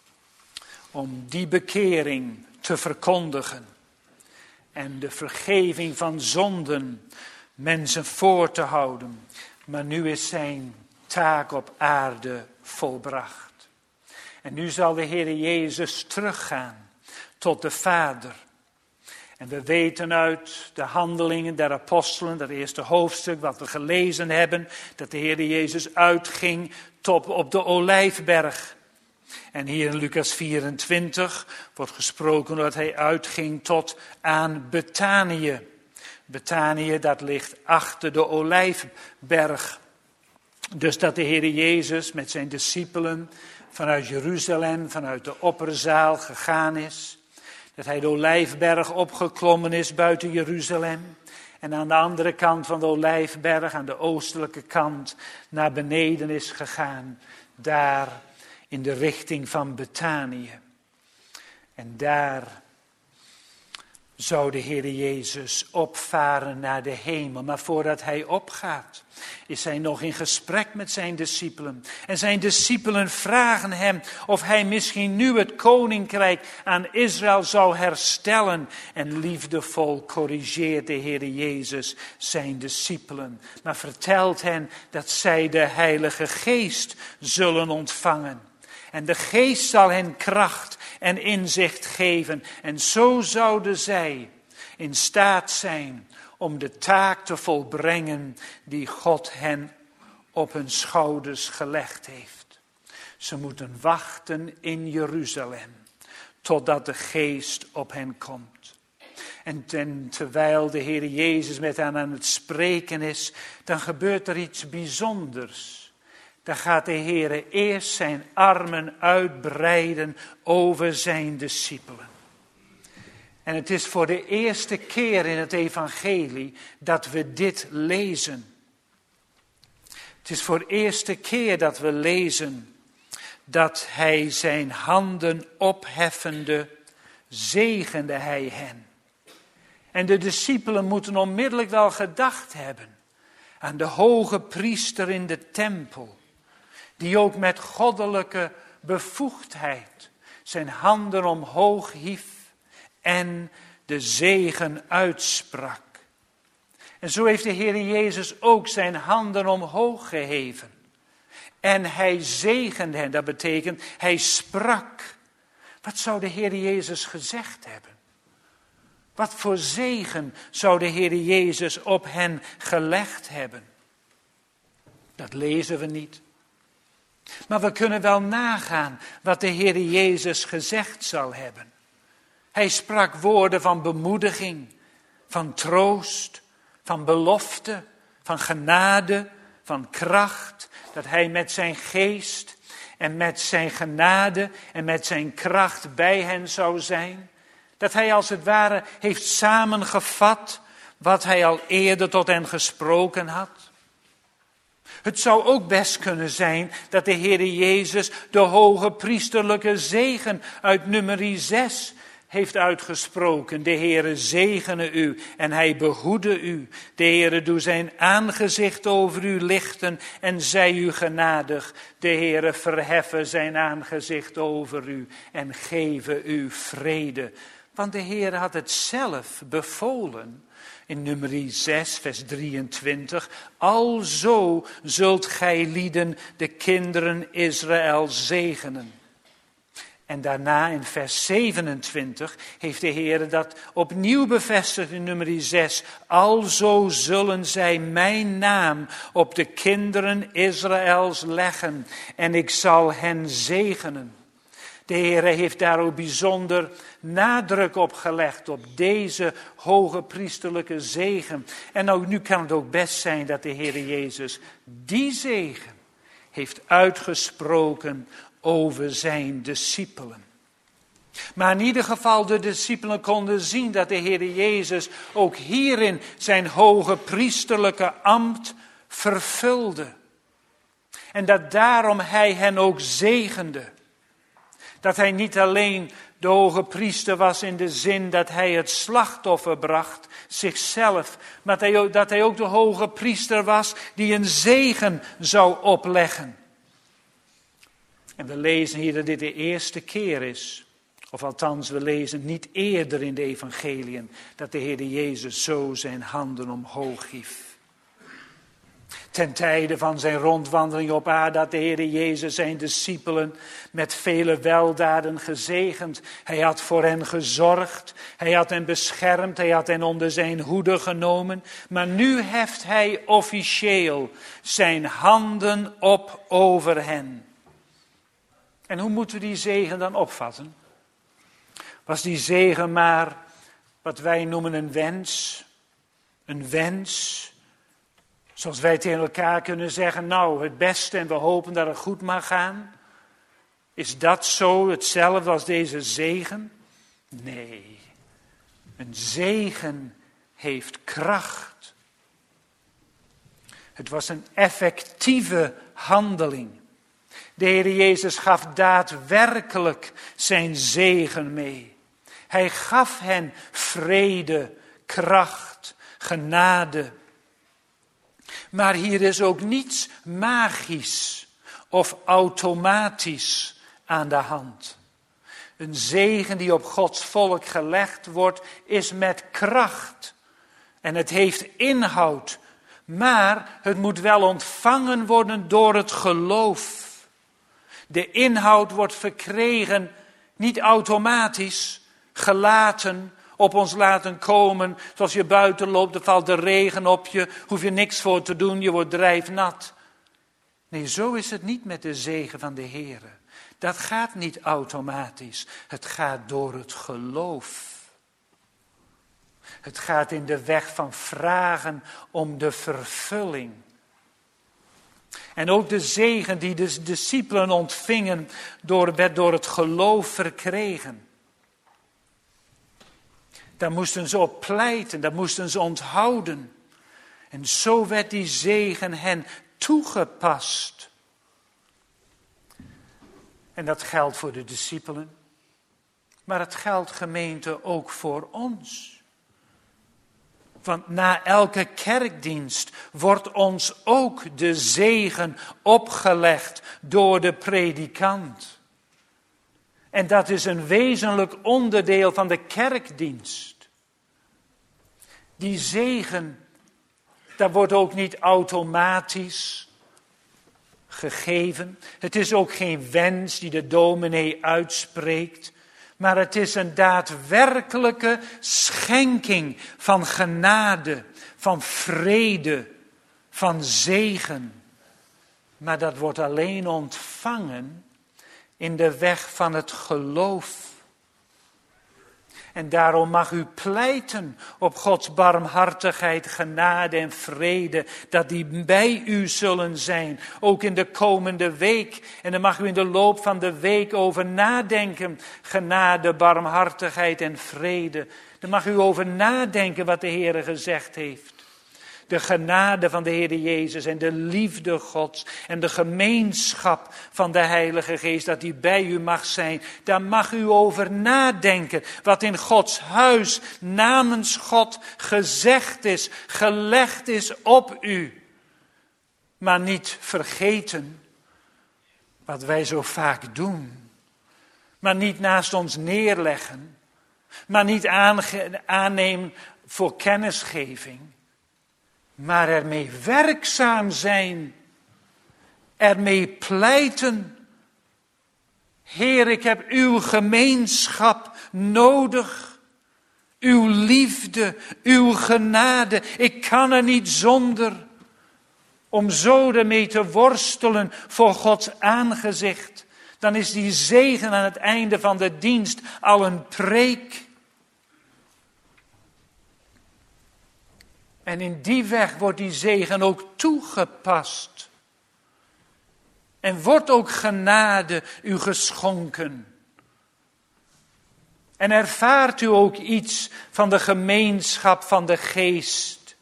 [SPEAKER 1] om die bekering te verkondigen en de vergeving van zonden mensen voor te houden. Maar nu is zijn taak op aarde volbracht. En nu zal de Heer Jezus teruggaan tot de Vader. En we weten uit de handelingen der apostelen, dat eerste hoofdstuk wat we gelezen hebben, dat de Heer Jezus uitging tot op de Olijfberg. En hier in Lucas vierentwintig wordt gesproken dat hij uitging tot aan Betanië. Betanië, dat ligt achter de Olijfberg. Dus dat de Heer Jezus met zijn discipelen vanuit Jeruzalem, vanuit de opperzaal gegaan is. Dat hij de Olijfberg opgeklommen is buiten Jeruzalem. En aan de andere kant van de Olijfberg, aan de oostelijke kant, naar beneden is gegaan. Daar in de richting van Betanië. En daar zou de Heer Jezus opvaren naar de hemel. Maar voordat hij opgaat, is hij nog in gesprek met zijn discipelen. En zijn discipelen vragen hem of hij misschien nu het koninkrijk aan Israël zou herstellen. En liefdevol corrigeert de Heer Jezus zijn discipelen. Maar vertelt hen dat zij de Heilige Geest zullen ontvangen. En de Geest zal hen kracht en inzicht geven. En zo zouden zij in staat zijn om de taak te volbrengen die God hen op hun schouders gelegd heeft. Ze moeten wachten in Jeruzalem totdat de Geest op hen komt. En ten, terwijl de Heer Jezus met hen aan het spreken is, dan gebeurt er iets bijzonders. Dan gaat de Heer eerst zijn armen uitbreiden over zijn discipelen. En het is voor de eerste keer in het evangelie dat we dit lezen. Het is voor de eerste keer dat we lezen dat hij zijn handen opheffende, zegende hij hen. En de discipelen moeten onmiddellijk wel gedacht hebben aan de hoge priester in de tempel, die ook met goddelijke bevoegdheid zijn handen omhoog hief en de zegen uitsprak. En zo heeft de Heer Jezus ook zijn handen omhoog geheven En hij zegende hen. Dat betekent, hij sprak. Wat zou de Heer Jezus gezegd hebben? Wat voor zegen zou de Heer Jezus op hen gelegd hebben? Dat lezen we niet. Maar we kunnen wel nagaan wat de Heer Jezus gezegd zal hebben. Hij sprak woorden van bemoediging, van troost, van belofte, van genade, van kracht. Dat hij met zijn geest en met zijn genade en met zijn kracht bij hen zou zijn. Dat hij als het ware heeft samengevat wat hij al eerder tot hen gesproken had. Het zou ook best kunnen zijn dat de Heer Jezus de hoge priesterlijke zegen uit nummer zes heeft uitgesproken. De Heere zegene u en hij behoede u. De Heere doe zijn aangezicht over u lichten en zij u genadig. De Heere verheffen zijn aangezicht over u en geven u vrede. Want de Heere had het zelf bevolen. In nummer zes, vers drieëntwintig. Alzo zult gij lieden de kinderen Israël zegenen. En daarna in vers zevenentwintig heeft de Heer dat opnieuw bevestigd in nummer zes. Alzo zullen zij mijn naam op de kinderen Israëls leggen en ik zal hen zegenen. De Heer heeft daar ook bijzonder nadruk op gelegd, op deze hoge priesterlijke zegen. En ook nu kan het ook best zijn dat de Heer Jezus die zegen heeft uitgesproken over zijn discipelen. Maar in ieder geval de discipelen konden zien dat de Heer Jezus ook hierin zijn hoge priesterlijke ambt vervulde. En dat daarom hij hen ook zegende. Dat hij niet alleen de hoge priester was in de zin dat hij het slachtoffer bracht, zichzelf. Maar dat hij ook, dat hij ook de hoge priester was die een zegen zou opleggen. En we lezen hier dat dit de eerste keer is. Of althans, we lezen niet eerder in de evangeliën dat de Heer Jezus zo zijn handen omhoog hief. Ten tijde van zijn rondwandeling op aarde had de Heer Jezus zijn discipelen met vele weldaden gezegend. Hij had voor hen gezorgd, hij had hen beschermd, hij had hen onder zijn hoede genomen. Maar nu heft hij officieel zijn handen op over hen. En hoe moeten we die zegen dan opvatten? Was die zegen maar wat wij noemen een wens? Een wens? Zoals wij tegen elkaar kunnen zeggen, nou het beste en we hopen dat het goed mag gaan. Is dat zo hetzelfde als deze zegen? Nee, een zegen heeft kracht. Het was een effectieve handeling. De Heer Jezus gaf daadwerkelijk zijn zegen mee. Hij gaf hen vrede, kracht, genade. Maar hier is ook niets magisch of automatisch aan de hand. Een zegen die op Gods volk gelegd wordt, is met kracht. En het heeft inhoud. Maar het moet wel ontvangen worden door het geloof. De inhoud wordt verkregen, niet automatisch, gelaten, op ons laten komen. Zoals je buiten loopt, er valt de regen op je, hoef je niks voor te doen, je wordt drijfnat. Nee, zo is het niet met de zegen van de Heer. Dat gaat niet automatisch, het gaat door het geloof. Het gaat in de weg van vragen om de vervulling. En ook de zegen die de discipelen ontvingen, door, werd door het geloof verkregen. Daar moesten ze op pleiten, daar moesten ze onthouden. En zo werd die zegen hen toegepast. En dat geldt voor de discipelen. Maar het geldt, gemeente, ook voor ons. Want na elke kerkdienst wordt ons ook de zegen opgelegd door de predikant. En dat is een wezenlijk onderdeel van de kerkdienst. Die zegen, dat wordt ook niet automatisch gegeven. Het is ook geen wens die de dominee uitspreekt. Maar het is een daadwerkelijke schenking van genade, van vrede, van zegen. Maar dat wordt alleen ontvangen in de weg van het geloof. En daarom mag u pleiten op Gods barmhartigheid, genade en vrede, dat die bij u zullen zijn, ook in de komende week. En daar mag u in de loop van de week over nadenken, genade, barmhartigheid en vrede. Daar mag u over nadenken wat de Heer gezegd heeft. De genade van de Heer Jezus en de liefde Gods en de gemeenschap van de Heilige Geest, dat die bij u mag zijn. Daar mag u over nadenken wat in Gods huis namens God gezegd is, gelegd is op u. Maar niet vergeten wat wij zo vaak doen. Maar niet naast ons neerleggen. Maar niet aange- aannemen voor kennisgeving. Maar ermee werkzaam zijn. Ermee pleiten. Heer, ik heb uw gemeenschap nodig. Uw liefde, uw genade. Ik kan er niet zonder. Om zo ermee te worstelen voor Gods aangezicht. Dan is die zegen aan het einde van de dienst al een preek. En in die weg wordt die zegen ook toegepast. En wordt ook genade u geschonken. En ervaart u ook iets van de gemeenschap van de geest.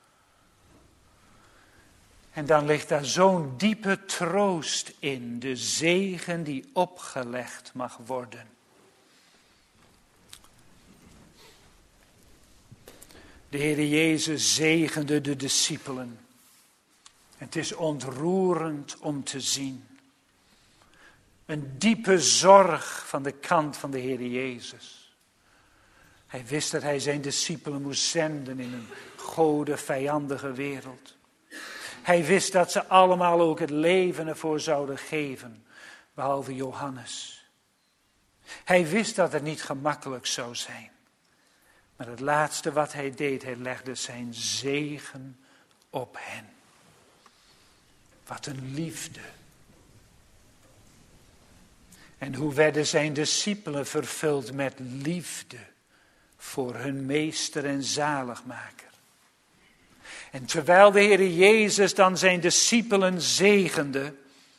[SPEAKER 1] En dan ligt daar zo'n diepe troost in, de zegen die opgelegd mag worden. De Heer Jezus zegende de discipelen. Het is ontroerend om te zien. Een diepe zorg van de kant van de Heer Jezus. Hij wist dat hij zijn discipelen moest zenden in een gode vijandige wereld. Hij wist dat ze allemaal ook het leven ervoor zouden geven, behalve Johannes. Hij wist dat het niet gemakkelijk zou zijn. Maar het laatste wat hij deed, hij legde zijn zegen op hen. Wat een liefde. En hoe werden zijn discipelen vervuld met liefde voor hun meester en zaligmaker. En terwijl de Heer Jezus dan zijn discipelen zegende,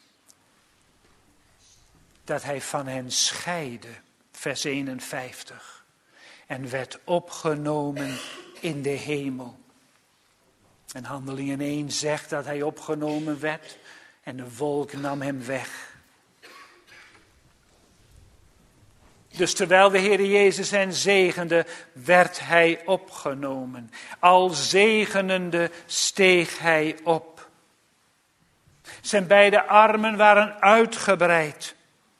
[SPEAKER 1] dat hij van hen scheidde, vers eenenvijftig. En werd opgenomen in de hemel. En Handelingen één zegt dat hij opgenomen werd en de wolk nam hem weg. Dus terwijl de Heer Jezus hen zegende, werd hij opgenomen. Al zegenende steeg hij op. Zijn beide armen waren uitgebreid.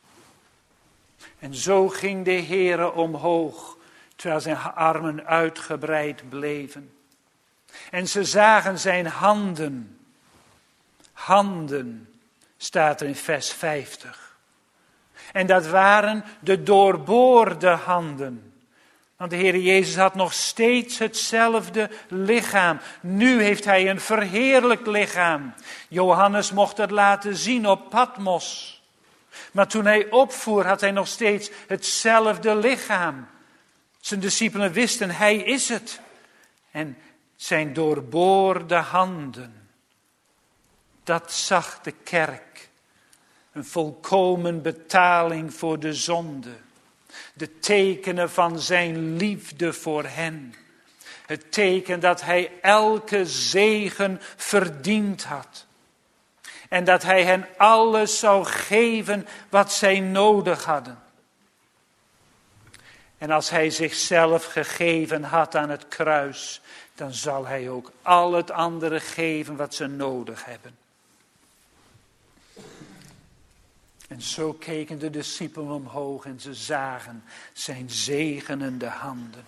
[SPEAKER 1] En zo ging de Heer omhoog, terwijl zijn armen uitgebreid bleven. En ze zagen zijn handen. Handen, staat er in vers vijftig. En dat waren de doorboorde handen. Want de Heer Jezus had nog steeds hetzelfde lichaam. Nu heeft hij een verheerlijkt lichaam. Johannes mocht het laten zien op Patmos. Maar toen hij opvoer had hij nog steeds hetzelfde lichaam. Zijn discipelen wisten, hij is het. En zijn doorboorde handen. Dat zag de kerk. Een volkomen betaling voor de zonde. De tekenen van zijn liefde voor hen. Het teken dat hij elke zegen verdiend had. En dat hij hen alles zou geven wat zij nodig hadden. En als hij zichzelf gegeven had aan het kruis, dan zal hij ook al het andere geven wat ze nodig hebben. En zo keken de discipelen omhoog en ze zagen zijn zegenende handen.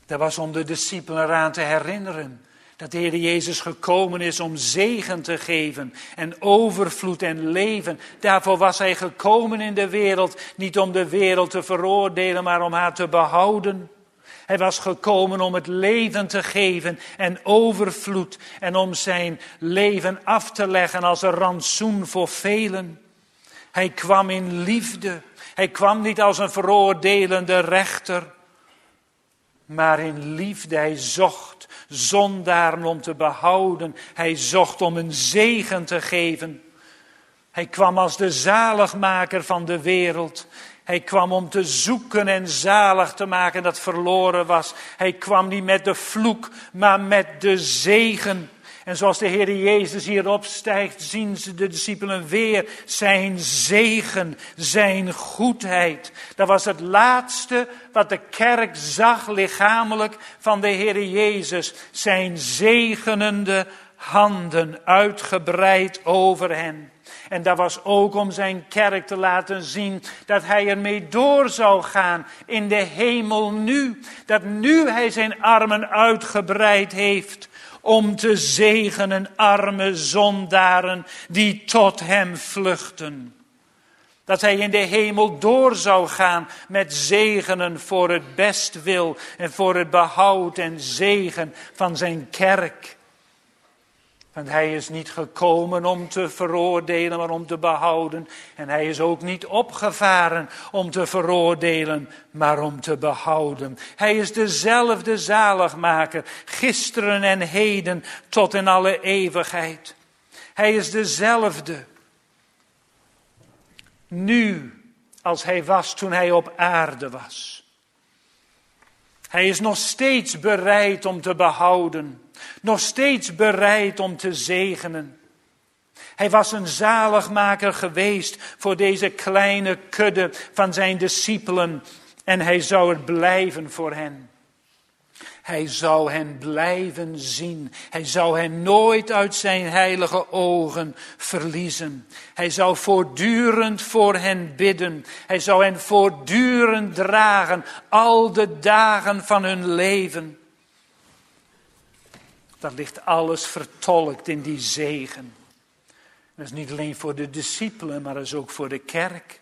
[SPEAKER 1] Dat was om de discipelen eraan te herinneren dat de Heer Jezus gekomen is om zegen te geven en overvloed en leven. Daarvoor was hij gekomen in de wereld, niet om de wereld te veroordelen, maar om haar te behouden. Hij was gekomen om het leven te geven en overvloed en om zijn leven af te leggen als een rantsoen voor velen. Hij kwam in liefde. Hij kwam niet als een veroordelende rechter, maar in liefde. Hij zocht zondaren om te behouden. Hij zocht om een zegen te geven. Hij kwam als de zaligmaker van de wereld. Hij kwam om te zoeken en zalig te maken dat verloren was. Hij kwam niet met de vloek, maar met de zegen. En zoals de Heer Jezus hier opstijgt, zien ze de discipelen weer zijn zegen, zijn goedheid. Dat was het laatste wat de kerk zag lichamelijk van de Heer Jezus. Zijn zegenende handen uitgebreid over hen. En dat was ook om zijn kerk te laten zien dat hij ermee door zou gaan in de hemel nu. Dat nu hij zijn armen uitgebreid heeft om te zegenen arme zondaren die tot hem vluchten. Dat hij in de hemel door zou gaan met zegenen voor het bestwil en voor het behoud en zegen van zijn kerk. Want hij is niet gekomen om te veroordelen, maar om te behouden. En hij is ook niet opgevaren om te veroordelen, maar om te behouden. Hij is dezelfde zaligmaker, gisteren en heden tot in alle eeuwigheid. Hij is dezelfde nu als hij was toen hij op aarde was. Hij is nog steeds bereid om te behouden. Nog steeds bereid om te zegenen. Hij was een zaligmaker geweest voor deze kleine kudde van zijn discipelen. En hij zou het blijven voor hen. Hij zou hen blijven zien. Hij zou hen nooit uit zijn heilige ogen verliezen. Hij zou voortdurend voor hen bidden. Hij zou hen voortdurend dragen, al de dagen van hun leven. Dat ligt alles vertolkt in die zegen. Dat is niet alleen voor de discipelen, maar dat is ook voor de kerk.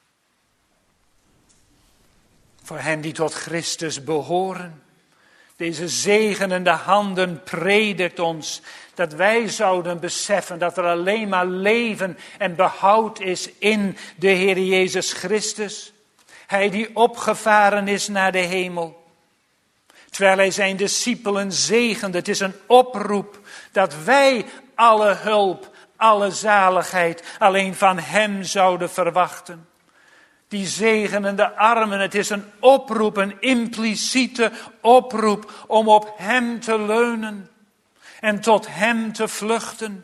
[SPEAKER 1] Voor hen die tot Christus behoren. Deze zegenende handen predikt ons dat wij zouden beseffen dat er alleen maar leven en behoud is in de Heer Jezus Christus. Hij die opgevaren is naar de hemel. Terwijl hij zijn discipelen zegende. Het is een oproep dat wij alle hulp, alle zaligheid alleen van hem zouden verwachten. Die zegenende armen, het is een oproep, een impliciete oproep om op hem te leunen en tot hem te vluchten.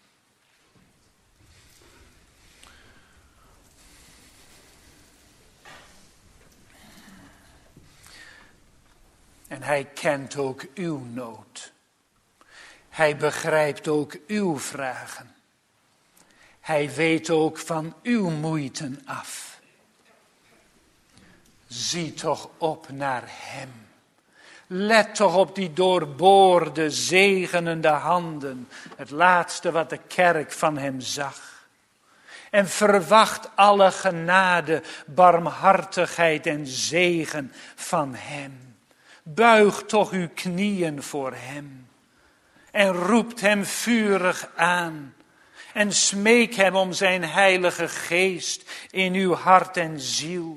[SPEAKER 1] En hij kent ook uw nood. Hij begrijpt ook uw vragen. Hij weet ook van uw moeiten af. Zie toch op naar hem. Let toch op die doorboorde, zegenende handen. Het laatste wat de kerk van hem zag. En verwacht alle genade, barmhartigheid en zegen van hem. Buig toch uw knieën voor hem. En roept hem vurig aan. En smeek hem om zijn heilige geest in uw hart en ziel.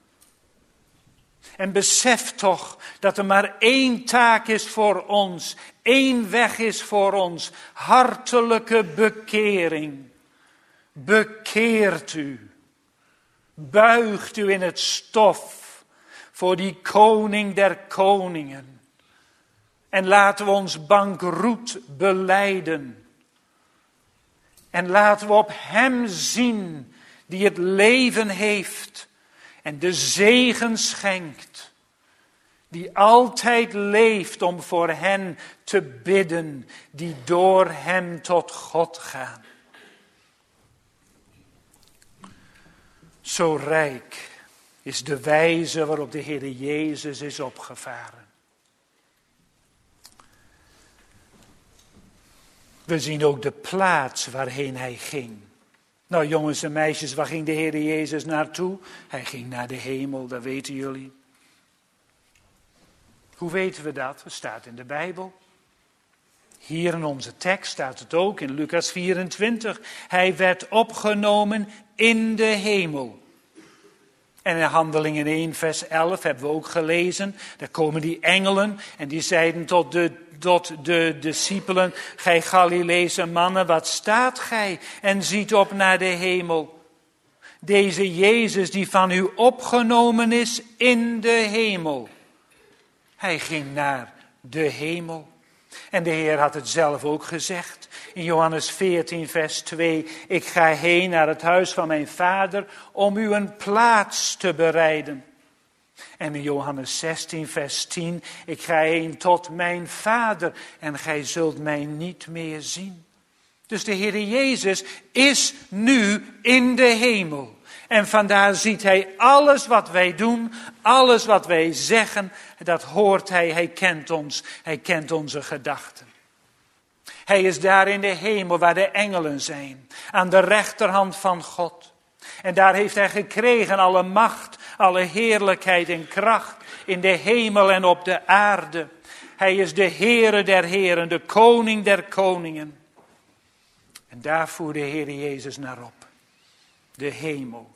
[SPEAKER 1] En besef toch dat er maar één taak is voor ons. Één weg is voor ons. Hartelijke bekering. Bekeert u. Buigt u in het stof. Voor die koning der koningen. En laten we ons bankroet belijden. En laten we op hem zien die het leven heeft. En de zegen schenkt. Die altijd leeft om voor hen te bidden. Die door hem tot God gaan. Zo rijk is de wijze waarop de Heer Jezus is opgevaren. We zien ook de plaats waarheen hij ging. Nou jongens en meisjes, waar ging de Heer Jezus naartoe? Hij ging naar de hemel, dat weten jullie. Hoe weten we dat? Het staat in de Bijbel. Hier in onze tekst staat het ook in Lucas vierentwintig. Hij werd opgenomen in de hemel. En in Handelingen één vers elf hebben we ook gelezen. Daar komen die engelen en die zeiden tot de, tot de discipelen. Gij Galileese mannen, wat staat gij en ziet op naar de hemel? Deze Jezus die van u opgenomen is in de hemel. Hij ging naar de hemel. En de Heer had het zelf ook gezegd. In Johannes veertien vers twee. Ik ga heen naar het huis van mijn vader om u een plaats te bereiden. En in Johannes zestien vers tien. Ik ga heen tot mijn vader en gij zult mij niet meer zien. Dus de Heer Jezus is nu in de hemel. En vandaar ziet hij alles wat wij doen, alles wat wij zeggen, dat hoort hij, hij kent ons, hij kent onze gedachten. Hij is daar in de hemel waar de engelen zijn, aan de rechterhand van God. En daar heeft hij gekregen alle macht, alle heerlijkheid en kracht in de hemel en op de aarde. Hij is de Heere der heren, de koning der koningen. En daar voert de Heer Jezus naar op, de hemel.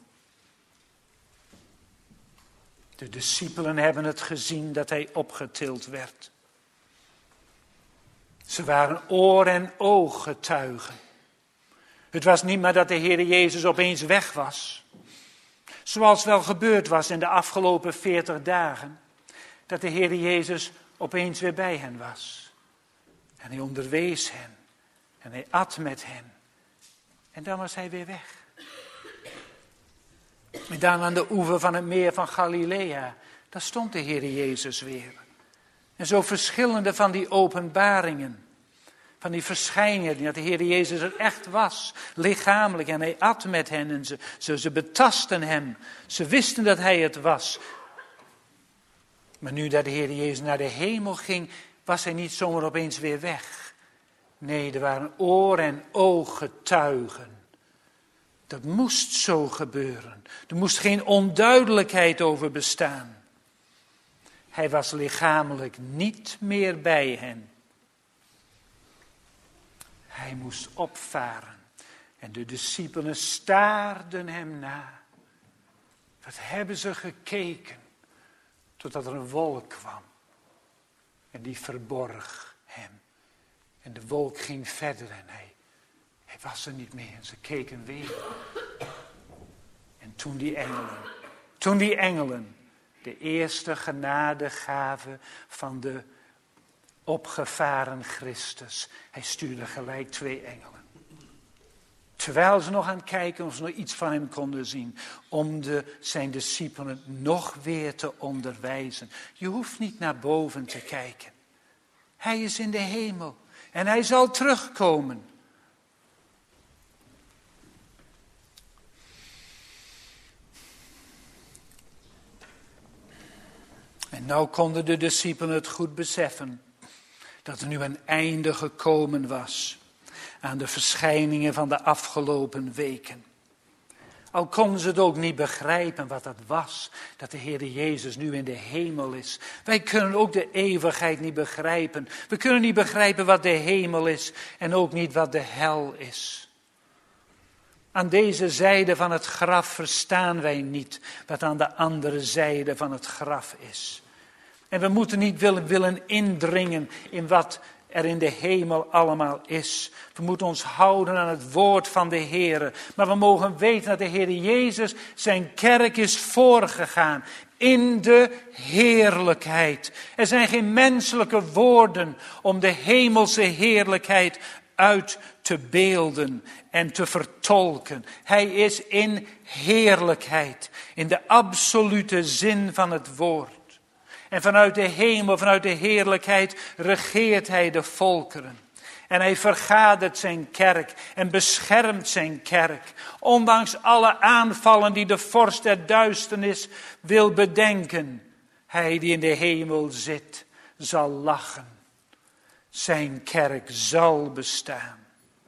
[SPEAKER 1] De discipelen hebben het gezien dat hij opgetild werd. Ze waren oor en oog getuigen. Het was niet maar dat de Heer Jezus opeens weg was. Zoals wel gebeurd was in de afgelopen veertig dagen. Dat de Heer Jezus opeens weer bij hen was. En hij onderwees hen. En hij at met hen. En dan was hij weer weg. En dan aan de oever van het meer van Galilea, daar stond de Heer Jezus weer. En zo verschillende van die openbaringen, van die verschijningen, dat de Heer Jezus er echt was, lichamelijk. En hij at met hen en ze, ze, ze betasten hem. Ze wisten dat hij het was. Maar nu dat de Heer Jezus naar de hemel ging, was hij niet zomaar opeens weer weg. Nee, er waren oor en oog getuigen. Dat moest zo gebeuren. Er moest geen onduidelijkheid over bestaan. Hij was lichamelijk niet meer bij hen. Hij moest opvaren. En de discipelen staarden hem na. Wat hebben ze gekeken. Totdat er een wolk kwam. En die verborg hem. En de wolk ging verder en hij... Hij was er niet meer en ze keken weer. En toen die engelen, toen die engelen, de eerste genadegave van de opgevaren Christus. Hij stuurde gelijk twee engelen. Terwijl ze nog aan het kijken of ze nog iets van hem konden zien. Om de, zijn discipelen nog weer te onderwijzen. Je hoeft niet naar boven te kijken. Hij is in de hemel en hij zal terugkomen. En nou konden de discipelen het goed beseffen. Dat er nu een einde gekomen was. Aan de verschijningen van de afgelopen weken. Al konden ze het ook niet begrijpen wat dat was. Dat de Heer Jezus nu in de hemel is. Wij kunnen ook de eeuwigheid niet begrijpen. We kunnen niet begrijpen wat de hemel is. En ook niet wat de hel is. Aan deze zijde van het graf verstaan wij niet wat aan de andere zijde van het graf is. En we moeten niet willen, willen indringen in wat er in de hemel allemaal is. We moeten ons houden aan het woord van de Heer. Maar we mogen weten dat de Heer Jezus zijn kerk is voorgegaan in de heerlijkheid. Er zijn geen menselijke woorden om de hemelse heerlijkheid uit te beelden en te vertolken. Hij is in heerlijkheid, in de absolute zin van het woord. En vanuit de hemel, vanuit de heerlijkheid, regeert hij de volkeren. En hij vergadert zijn kerk en beschermt zijn kerk. Ondanks alle aanvallen die de vorst der duisternis wil bedenken. Hij die in de hemel zit, zal lachen. zijn kerk zal bestaan.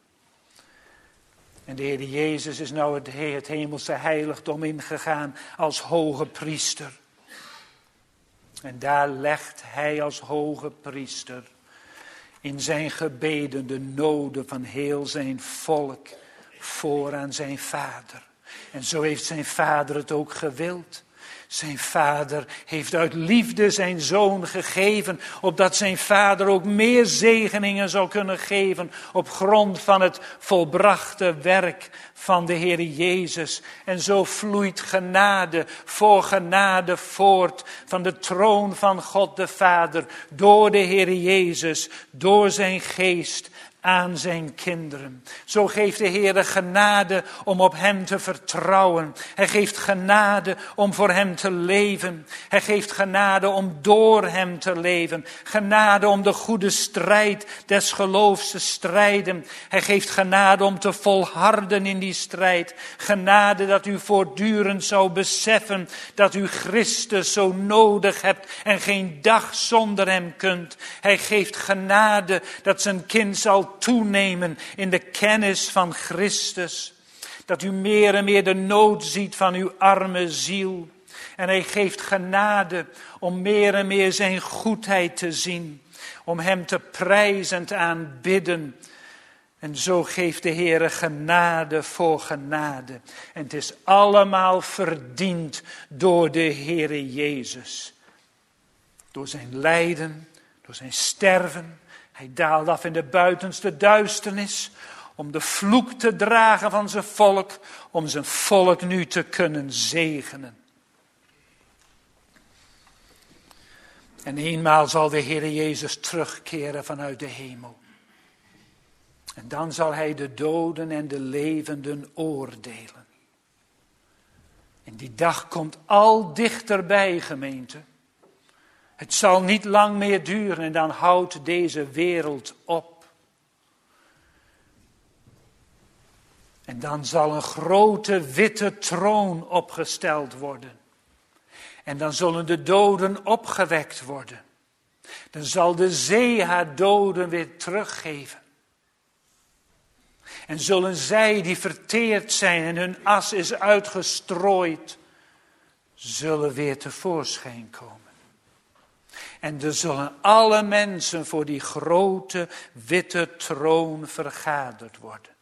[SPEAKER 1] En de Heer Jezus is nou het, het hemelse heiligdom ingegaan als hoge priester. En daar legt hij als hoge priester in zijn gebeden de noden van heel zijn volk voor aan zijn vader. En zo heeft zijn vader het ook gewild. Zijn vader heeft uit liefde zijn zoon gegeven, opdat zijn vader ook meer zegeningen zou kunnen geven op grond van het volbrachte werk van de Heer Jezus. En zo vloeit genade voor genade voort van de troon van God de Vader, door de Heer Jezus, door zijn geest aan zijn kinderen. Zo geeft de Heer genade om op hem te vertrouwen. Hij geeft genade om voor hem te leven. Hij geeft genade om door hem te leven. Genade om de goede strijd des geloofs te strijden. Hij geeft genade om te volharden in die strijd. Genade dat u voortdurend zou beseffen dat u Christus zo nodig hebt en geen dag zonder hem kunt. Hij geeft genade dat zijn kind zal toenemen in de kennis van Christus. Dat u meer en meer de nood ziet van uw arme ziel. En hij geeft genade om meer en meer zijn goedheid te zien. Om hem te prijzen en te aanbidden. En zo geeft de Heere genade voor genade. En het is allemaal verdiend door de Heere Jezus. Door zijn lijden, door zijn sterven. Hij daalde af in de buitenste duisternis om de vloek te dragen van zijn volk, om zijn volk nu te kunnen zegenen. En eenmaal zal de Heer Jezus terugkeren vanuit de hemel. En dan zal hij de doden en de levenden oordelen. En die dag komt al dichterbij, gemeente. Het zal niet lang meer duren en dan houdt deze wereld op. En dan zal een grote witte troon opgesteld worden. En dan zullen de doden opgewekt worden. Dan zal de zee haar doden weer teruggeven. En zullen zij die verteerd zijn en hun as is uitgestrooid, zullen weer tevoorschijn komen. En er zullen alle mensen voor die grote witte troon vergaderd worden.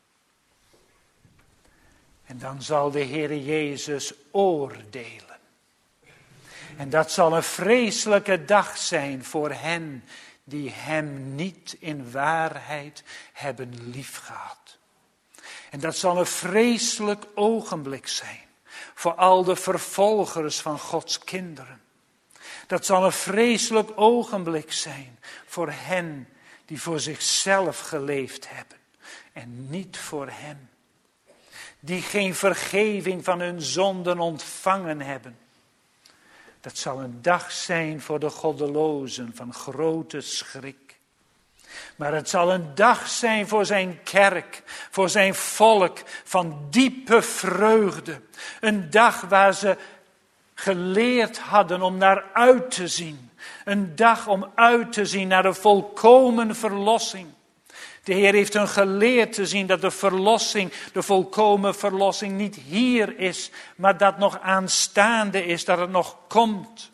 [SPEAKER 1] En dan zal de Heer Jezus oordelen. En dat zal een vreselijke dag zijn voor hen die hem niet in waarheid hebben liefgehad. En dat zal een vreselijk ogenblik zijn voor al de vervolgers van Gods kinderen. Dat zal een vreselijk ogenblik zijn voor hen die voor zichzelf geleefd hebben en niet voor hem. Die geen vergeving van hun zonden ontvangen hebben. Dat zal een dag zijn voor de goddelozen van grote schrik. Maar het zal een dag zijn voor zijn kerk, voor zijn volk van diepe vreugde. Een dag waar ze geleerd hadden om naar uit te zien. Een dag om uit te zien naar de volkomen verlossing. De Heer heeft hen geleerd te zien dat de verlossing, de volkomen verlossing niet hier is, maar dat nog aanstaande is, dat het nog komt.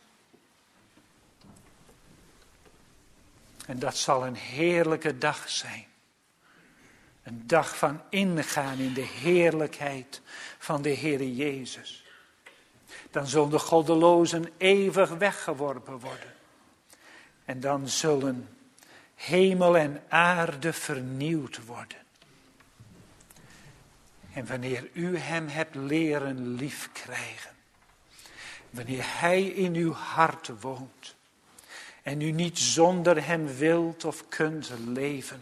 [SPEAKER 1] En dat zal een heerlijke dag zijn. Een dag van ingaan in de heerlijkheid van de Heer Jezus. Dan zullen de goddelozen eeuwig weggeworpen worden. En dan zullen hemel en aarde vernieuwd worden. En wanneer u hem hebt leren liefkrijgen, wanneer hij in uw hart woont en u niet zonder hem wilt of kunt leven,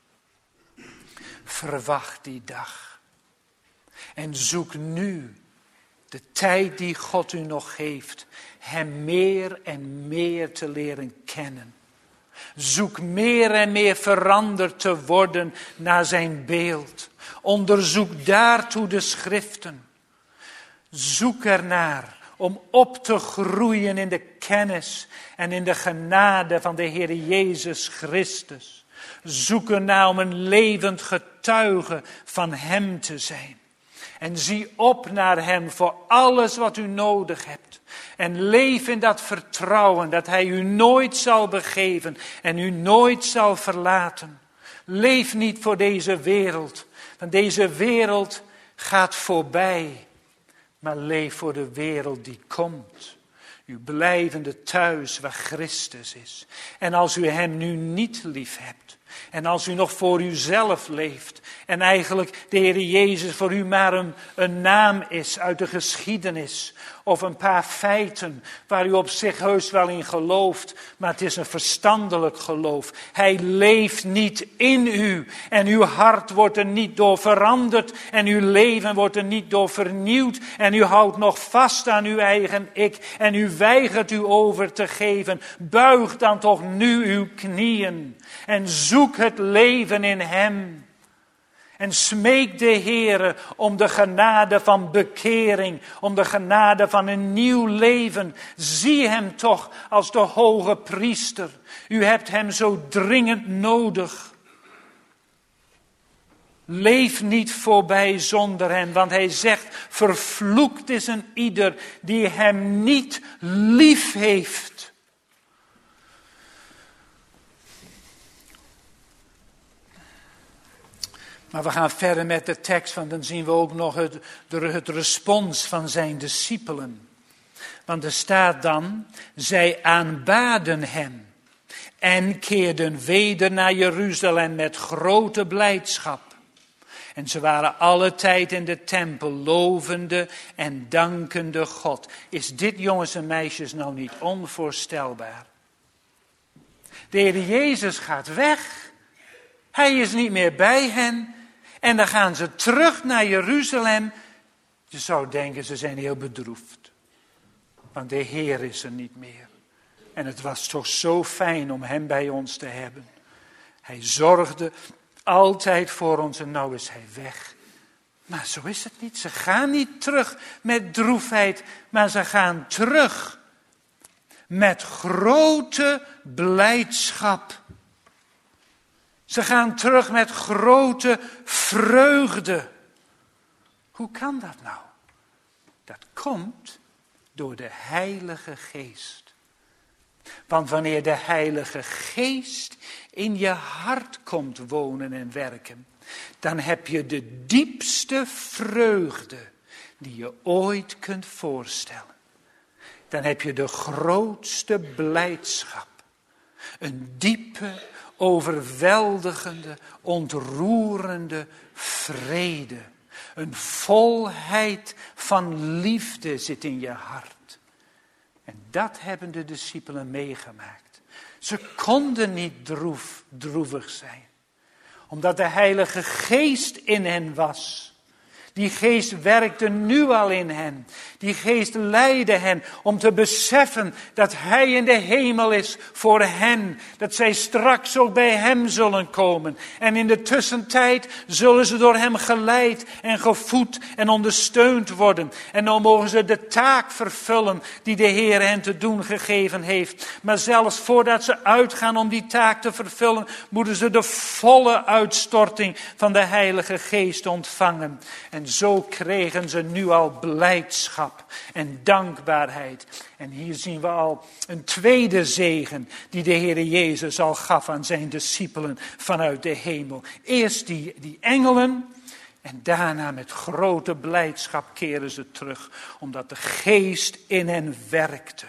[SPEAKER 1] verwacht die dag. En zoek nu de tijd die God u nog geeft, hem meer en meer te leren kennen. Zoek meer en meer veranderd te worden naar zijn beeld. Onderzoek daartoe de schriften. Zoek ernaar om op te groeien in de kennis en in de genade van de Heer Jezus Christus. zoeken naar om een levend getuige van hem te zijn. En zie op naar hem voor alles wat u nodig hebt. En leef in dat vertrouwen dat hij u nooit zal begeven en u nooit zal verlaten. Leef niet voor deze wereld, want deze wereld gaat voorbij. Maar leef voor de wereld die komt. Uw blijvende thuis waar Christus is. En als u hem nu niet lief hebt. En als u nog voor uzelf leeft. En eigenlijk de Heer Jezus voor u maar een, een naam is uit de geschiedenis. Of een paar feiten waar u op zich heus wel in gelooft. Maar het is een verstandelijk geloof. Hij leeft niet in u. En uw hart wordt er niet door veranderd. En uw leven wordt er niet door vernieuwd. En u houdt nog vast aan uw eigen ik. En u weigert u over te geven. Buig dan toch nu uw knieën. En zoek het leven in hem. En smeek de Heere om de genade van bekering, om de genade van een nieuw leven. Zie hem toch als de hoge priester. U hebt hem zo dringend nodig. Leef niet voorbij zonder hem, want hij zegt, vervloekt is een ieder die hem niet lief heeft. Maar we gaan verder met de tekst, want dan zien we ook nog het, het respons van zijn discipelen. Want er staat dan, zij aanbaden hem en keerden weder naar Jeruzalem met grote blijdschap. En ze waren alle tijd in de tempel, lovende en dankende God. Is dit, jongens en meisjes, nou niet onvoorstelbaar? De Heer Jezus gaat weg. Hij is niet meer bij hen. En dan gaan ze terug naar Jeruzalem. Je zou denken, ze zijn heel bedroefd. Want de Heer is er niet meer. En het was toch zo fijn om hem bij ons te hebben. Hij zorgde altijd voor ons en nou is hij weg. Maar zo is het niet. Ze gaan niet terug met droefheid, maar ze gaan terug met grote blijdschap. Ze gaan terug met grote vreugde. Hoe kan dat nou? Dat komt door de Heilige Geest. Want wanneer de Heilige Geest in je hart komt wonen en werken, dan heb je de diepste vreugde die je ooit kunt voorstellen. Dan heb je de grootste blijdschap. Een diepe, overweldigende, ontroerende vrede. Een volheid van liefde zit in je hart. En dat hebben de discipelen meegemaakt. Ze konden niet droef, droevig zijn. Omdat de Heilige Geest in hen was. Die geest werkte nu al in hen. Die geest leidde hen om te beseffen dat hij in de hemel is voor hen. Dat zij straks ook bij hem zullen komen. En in de tussentijd zullen ze door hem geleid en gevoed en ondersteund worden. En dan mogen ze de taak vervullen die de Heer hen te doen gegeven heeft. Maar zelfs voordat ze uitgaan om die taak te vervullen, moeten ze de volle uitstorting van de Heilige Geest ontvangen. En En zo kregen ze nu al blijdschap en dankbaarheid. En hier zien we al een tweede zegen die de Heer Jezus al gaf aan zijn discipelen vanuit de hemel. Eerst die, die engelen en daarna met grote blijdschap keren ze terug. Omdat de Geest in hen werkte.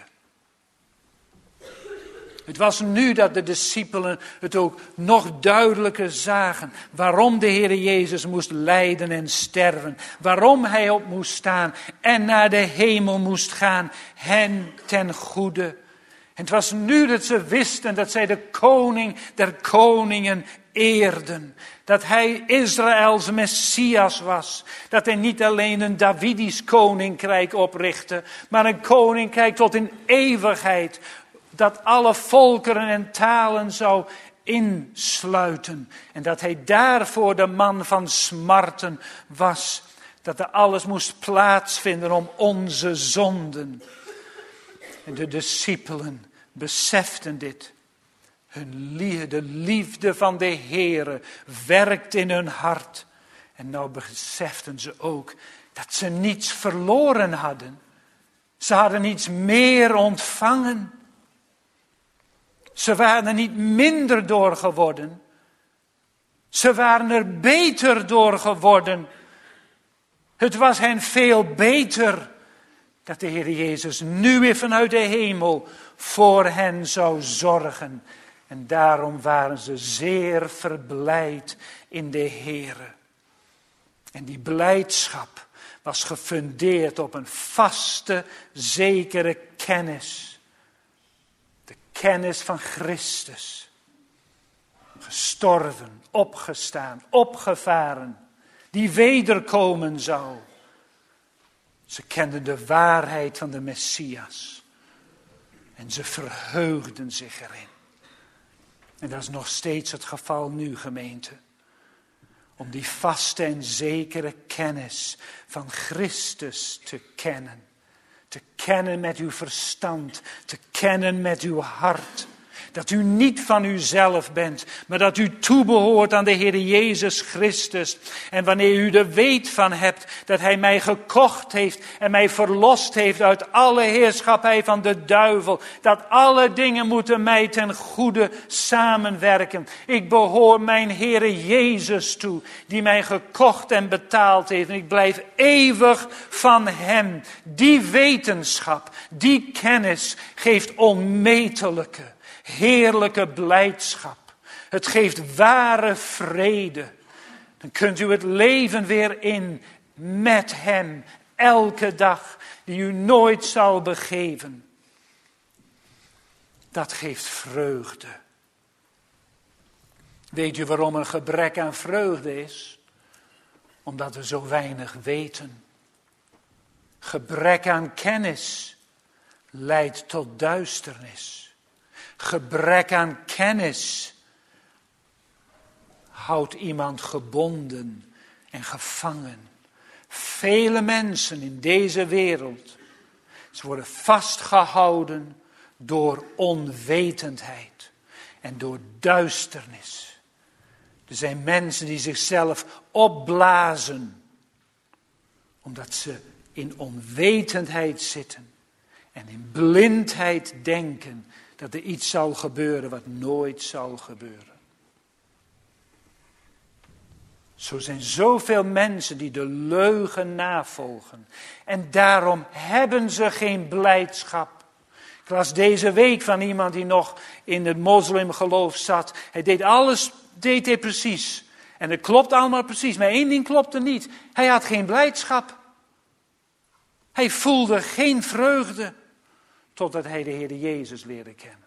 [SPEAKER 1] Het was nu dat de discipelen het ook nog duidelijker zagen. Waarom de Heer Jezus moest lijden en sterven. Waarom hij op moest staan en naar de hemel moest gaan. Hen ten goede. En het was nu dat ze wisten dat zij de koning der koningen eerden. Dat hij Israëls Messias was. Dat hij niet alleen een Davidisch koninkrijk oprichtte. Maar een koninkrijk tot in eeuwigheid. Dat alle volkeren en talen zou insluiten. En dat hij daarvoor de man van smarten was. Dat er alles moest plaatsvinden om onze zonden. En de discipelen beseften dit. Hun liefde, de liefde van de Heere werkt in hun hart. En nou beseften ze ook dat ze niets verloren hadden. Ze hadden iets meer ontvangen. Ze waren er niet minder door geworden. Ze waren er beter door geworden. Het was hen veel beter dat de Heer Jezus nu weer vanuit de hemel voor hen zou zorgen. En daarom waren ze zeer verblijd in de Heere. En die blijdschap was gefundeerd op een vaste, zekere kennis. De kennis van Christus. Gestorven, opgestaan, opgevaren. Die wederkomen zou. Ze kenden de waarheid van de Messias. En ze verheugden zich erin. En dat is nog steeds het geval nu, gemeente. Om die vaste en zekere kennis van Christus te kennen. Te kennen met uw verstand, te kennen met uw hart. Dat u niet van uzelf bent, maar dat u toebehoort aan de Heer Jezus Christus. En wanneer u er weet van hebt dat Hij mij gekocht heeft en mij verlost heeft uit alle heerschappij van de duivel. Dat alle dingen moeten mij ten goede samenwerken. Ik behoor mijn Heer Jezus toe, die mij gekocht en betaald heeft. En ik blijf eeuwig van Hem. Die wetenschap, die kennis geeft onmetelijke, heerlijke blijdschap. Het geeft ware vrede. Dan kunt u het leven weer in met Hem. Elke dag die u nooit zal begeven. Dat geeft vreugde. Weet u waarom een gebrek aan vreugde is? Omdat we zo weinig weten. Gebrek aan kennis leidt tot duisternis. Gebrek aan kennis houdt iemand gebonden en gevangen. Vele mensen in deze wereld, ze worden vastgehouden door onwetendheid en door duisternis. Er zijn mensen die zichzelf opblazen, omdat ze in onwetendheid zitten en in blindheid denken dat er iets zal gebeuren wat nooit zal gebeuren. Zo zijn zoveel mensen die de leugen navolgen. En daarom hebben ze geen blijdschap. Ik las deze week van iemand die nog in het moslimgeloof zat. Hij deed alles, deed hij precies. En het klopt allemaal precies. Maar één ding klopte niet. Hij had geen blijdschap. Hij voelde geen vreugde. Totdat hij de Heer Jezus leerde kennen.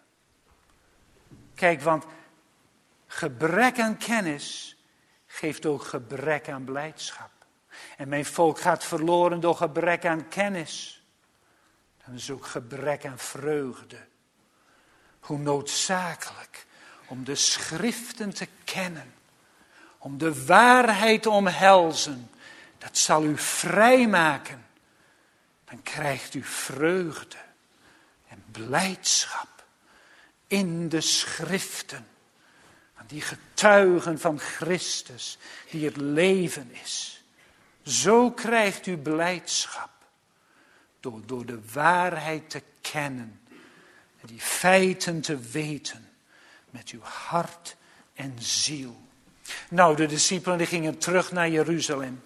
[SPEAKER 1] Kijk, want gebrek aan kennis geeft ook gebrek aan blijdschap. En mijn volk gaat verloren door gebrek aan kennis. Dan is ook gebrek aan vreugde. Hoe noodzakelijk om de schriften te kennen. Om de waarheid te omhelzen. Dat zal u vrijmaken. Dan krijgt u vreugde en blijdschap in de schriften. Aan die getuigen van Christus, die het leven is. Zo krijgt u blijdschap. Door, door de waarheid te kennen. En die feiten te weten. Met uw hart en ziel. Nou, de discipelen die gingen terug naar Jeruzalem.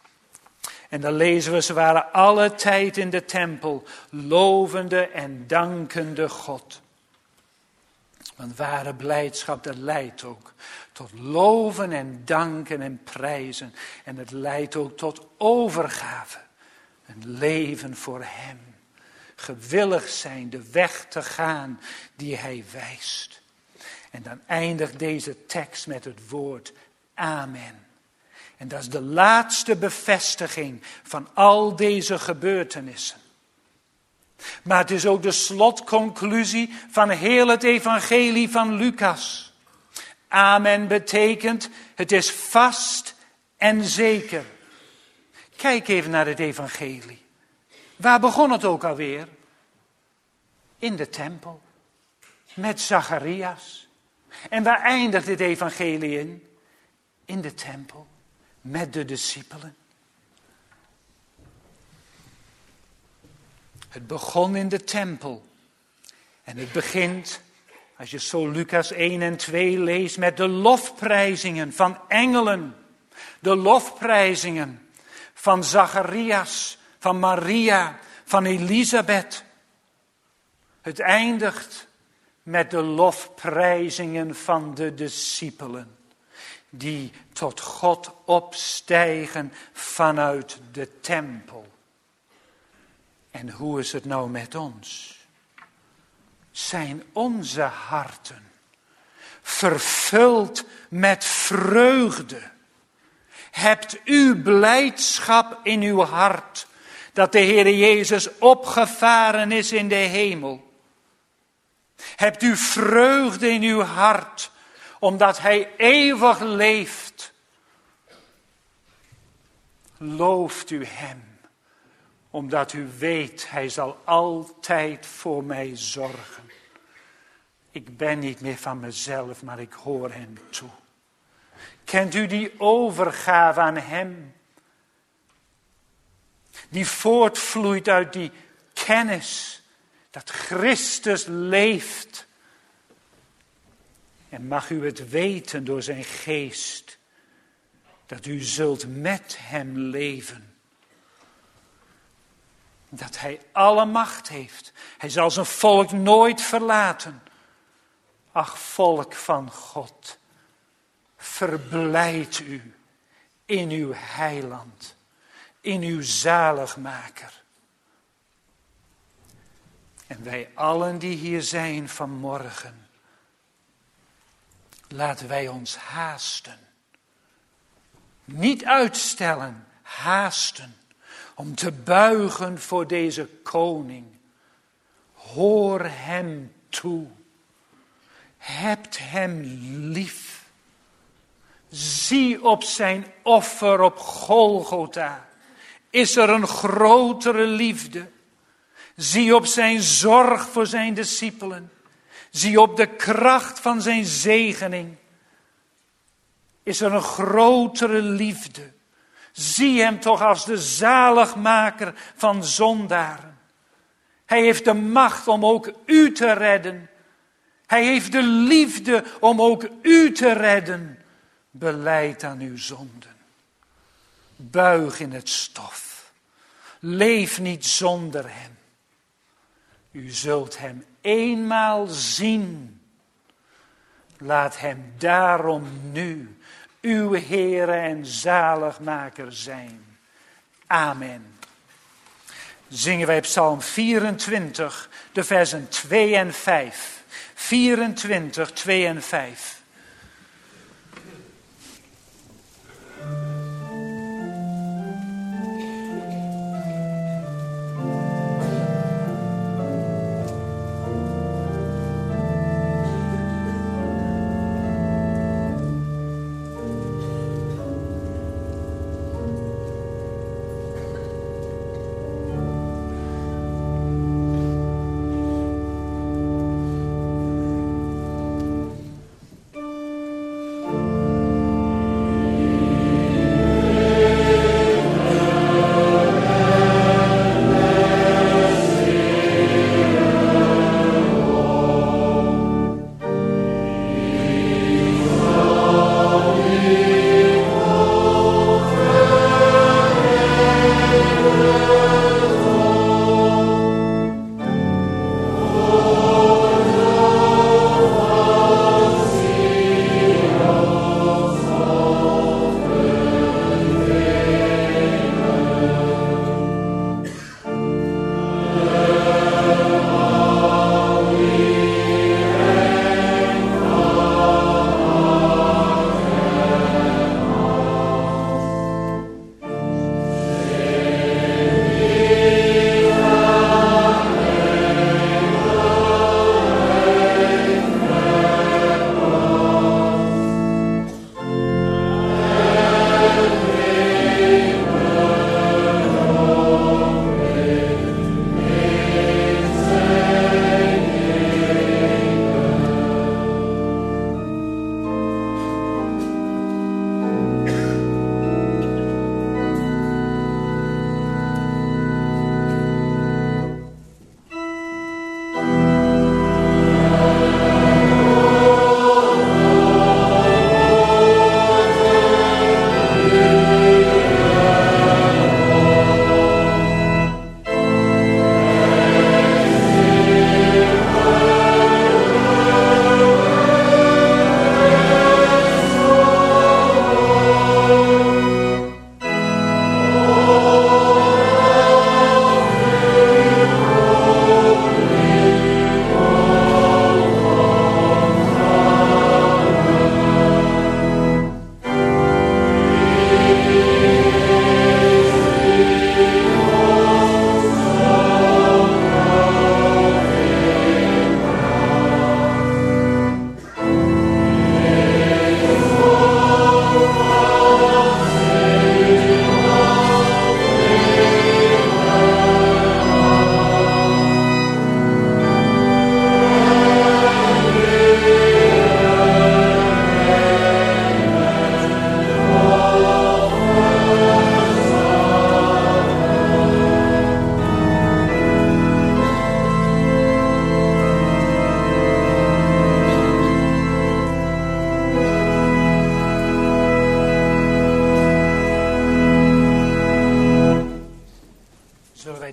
[SPEAKER 1] En dan lezen we, ze waren alle tijd in de tempel, lovende en dankende God. Want ware blijdschap, dat leidt ook tot loven en danken en prijzen. En het leidt ook tot overgave. Een leven voor Hem. Gewillig zijn de weg te gaan die Hij wijst. En dan eindigt deze tekst met het woord Amen. En dat is de laatste bevestiging van al deze gebeurtenissen. Maar het is ook de slotconclusie van heel het evangelie van Lucas. Amen betekent, het is vast en zeker. Kijk even naar het evangelie. Waar begon het ook alweer? In de tempel. Met Zacharias. En waar eindigt dit evangelie in? In de tempel, met de discipelen. Het begon in de tempel. En het begint, als je zo Lucas één en twee leest, met de lofprijzingen van engelen. De lofprijzingen van Zacharias, van Maria, van Elisabeth. Het eindigt met de lofprijzingen van de discipelen, die tot God opstijgen vanuit de tempel. En hoe is het nou met ons? Zijn onze harten vervuld met vreugde? Hebt u blijdschap in uw hart dat de Heer Jezus opgevaren is in de hemel? Hebt u vreugde in uw hart omdat Hij eeuwig leeft? Looft u Hem, omdat u weet, Hij zal altijd voor mij zorgen. Ik ben niet meer van mezelf, maar ik hoor Hem toe. Kent u die overgave aan Hem? Die voortvloeit uit die kennis dat Christus leeft. En mag u het weten door zijn geest, dat u zult met Hem leven. Dat Hij alle macht heeft. Hij zal zijn volk nooit verlaten. Ach, volk van God, verblijd u in uw heiland, in uw zaligmaker. En wij allen die hier zijn vanmorgen, laten wij ons haasten. Niet uitstellen, haasten. Om te buigen voor deze koning. Hoor Hem toe. Hebt Hem lief. Zie op zijn offer op Golgotha. Is er een grotere liefde? Zie op zijn zorg voor zijn discipelen. Zie op de kracht van zijn zegening. Is er een grotere liefde? Zie Hem toch als de zaligmaker van zondaren. Hij heeft de macht om ook u te redden. Hij heeft de liefde om ook u te redden. Belijd aan uw zonden. Buig in het stof. Leef niet zonder Hem. U zult Hem eenmaal zien. Laat Hem daarom nu uw Heere en zaligmaker zijn. Amen. Zingen wij Psalm vierentwintig, de versen twee en vijf. vierentwintig, twee en vijf.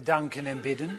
[SPEAKER 1] danken en bidden.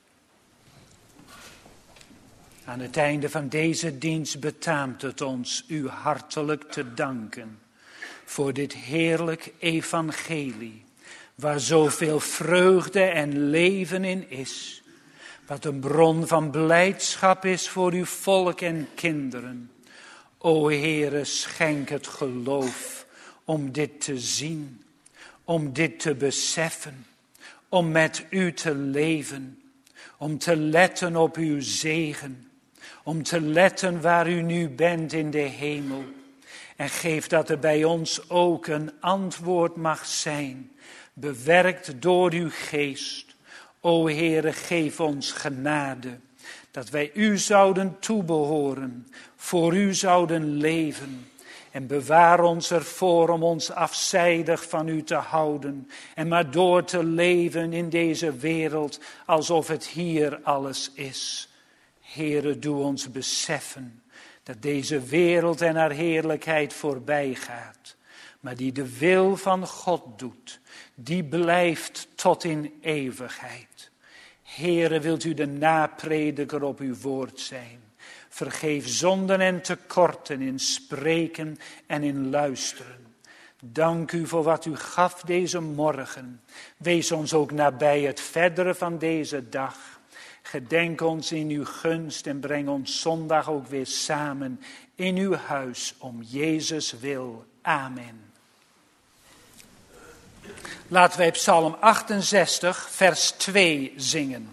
[SPEAKER 1] Aan het einde van deze dienst betaamt het ons u hartelijk te danken voor dit heerlijk evangelie, waar zoveel vreugde en leven in is, wat een bron van blijdschap is voor uw volk en kinderen. O Heere, schenk het geloof om dit te zien, om dit te beseffen, om met u te leven, om te letten op uw zegen, om te letten waar u nu bent in de hemel. En geef dat er bij ons ook een antwoord mag zijn, bewerkt door uw geest. O Heere, geef ons genade, dat wij u zouden toebehoren, voor u zouden leven. En bewaar ons ervoor om ons afzijdig van u te houden en maar door te leven in deze wereld alsof het hier alles is. Heere, doe ons beseffen dat deze wereld en haar heerlijkheid voorbij gaat, maar die de wil van God doet, die blijft tot in eeuwigheid. Heere, wilt u de naprediker op uw woord zijn? Vergeef zonden en tekorten in spreken en in luisteren. Dank u voor wat u gaf deze morgen. Wees ons ook nabij het verdere van deze dag. Gedenk ons in uw gunst en breng ons zondag ook weer samen in uw huis om Jezus wil. Amen. Laten wij Psalm achtenzestig, vers twee zingen.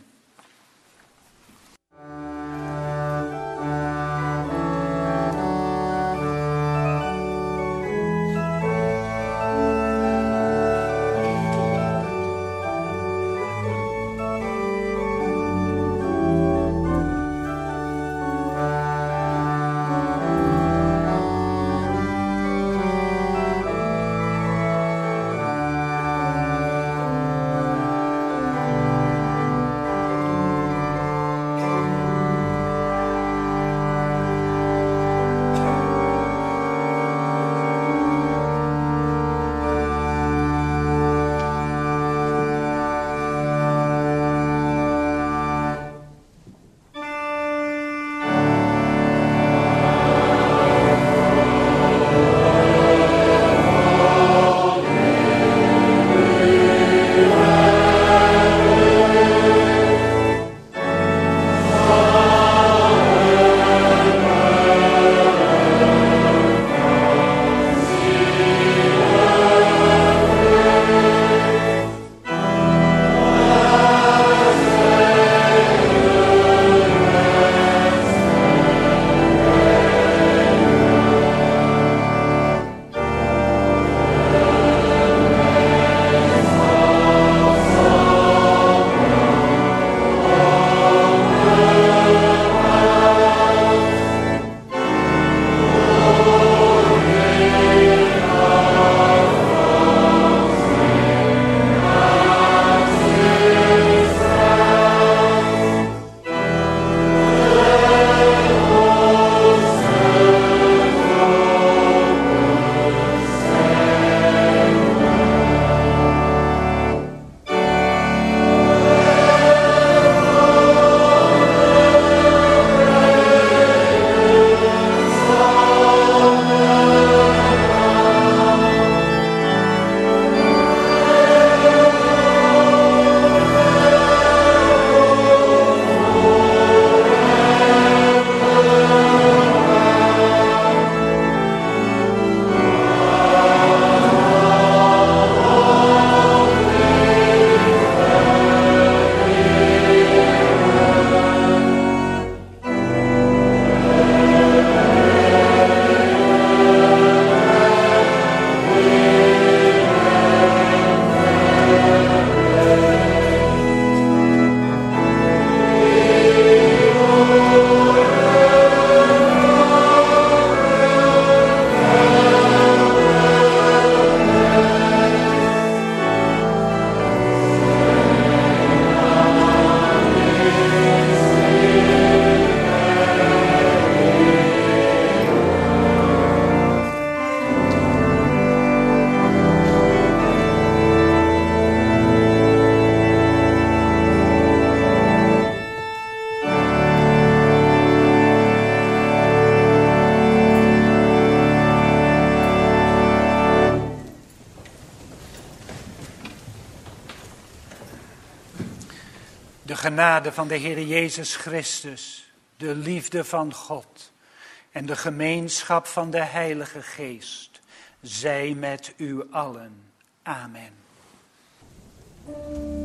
[SPEAKER 1] De genade van de Heer Jezus Christus, de liefde van God en de gemeenschap van de Heilige Geest zij met u allen. Amen.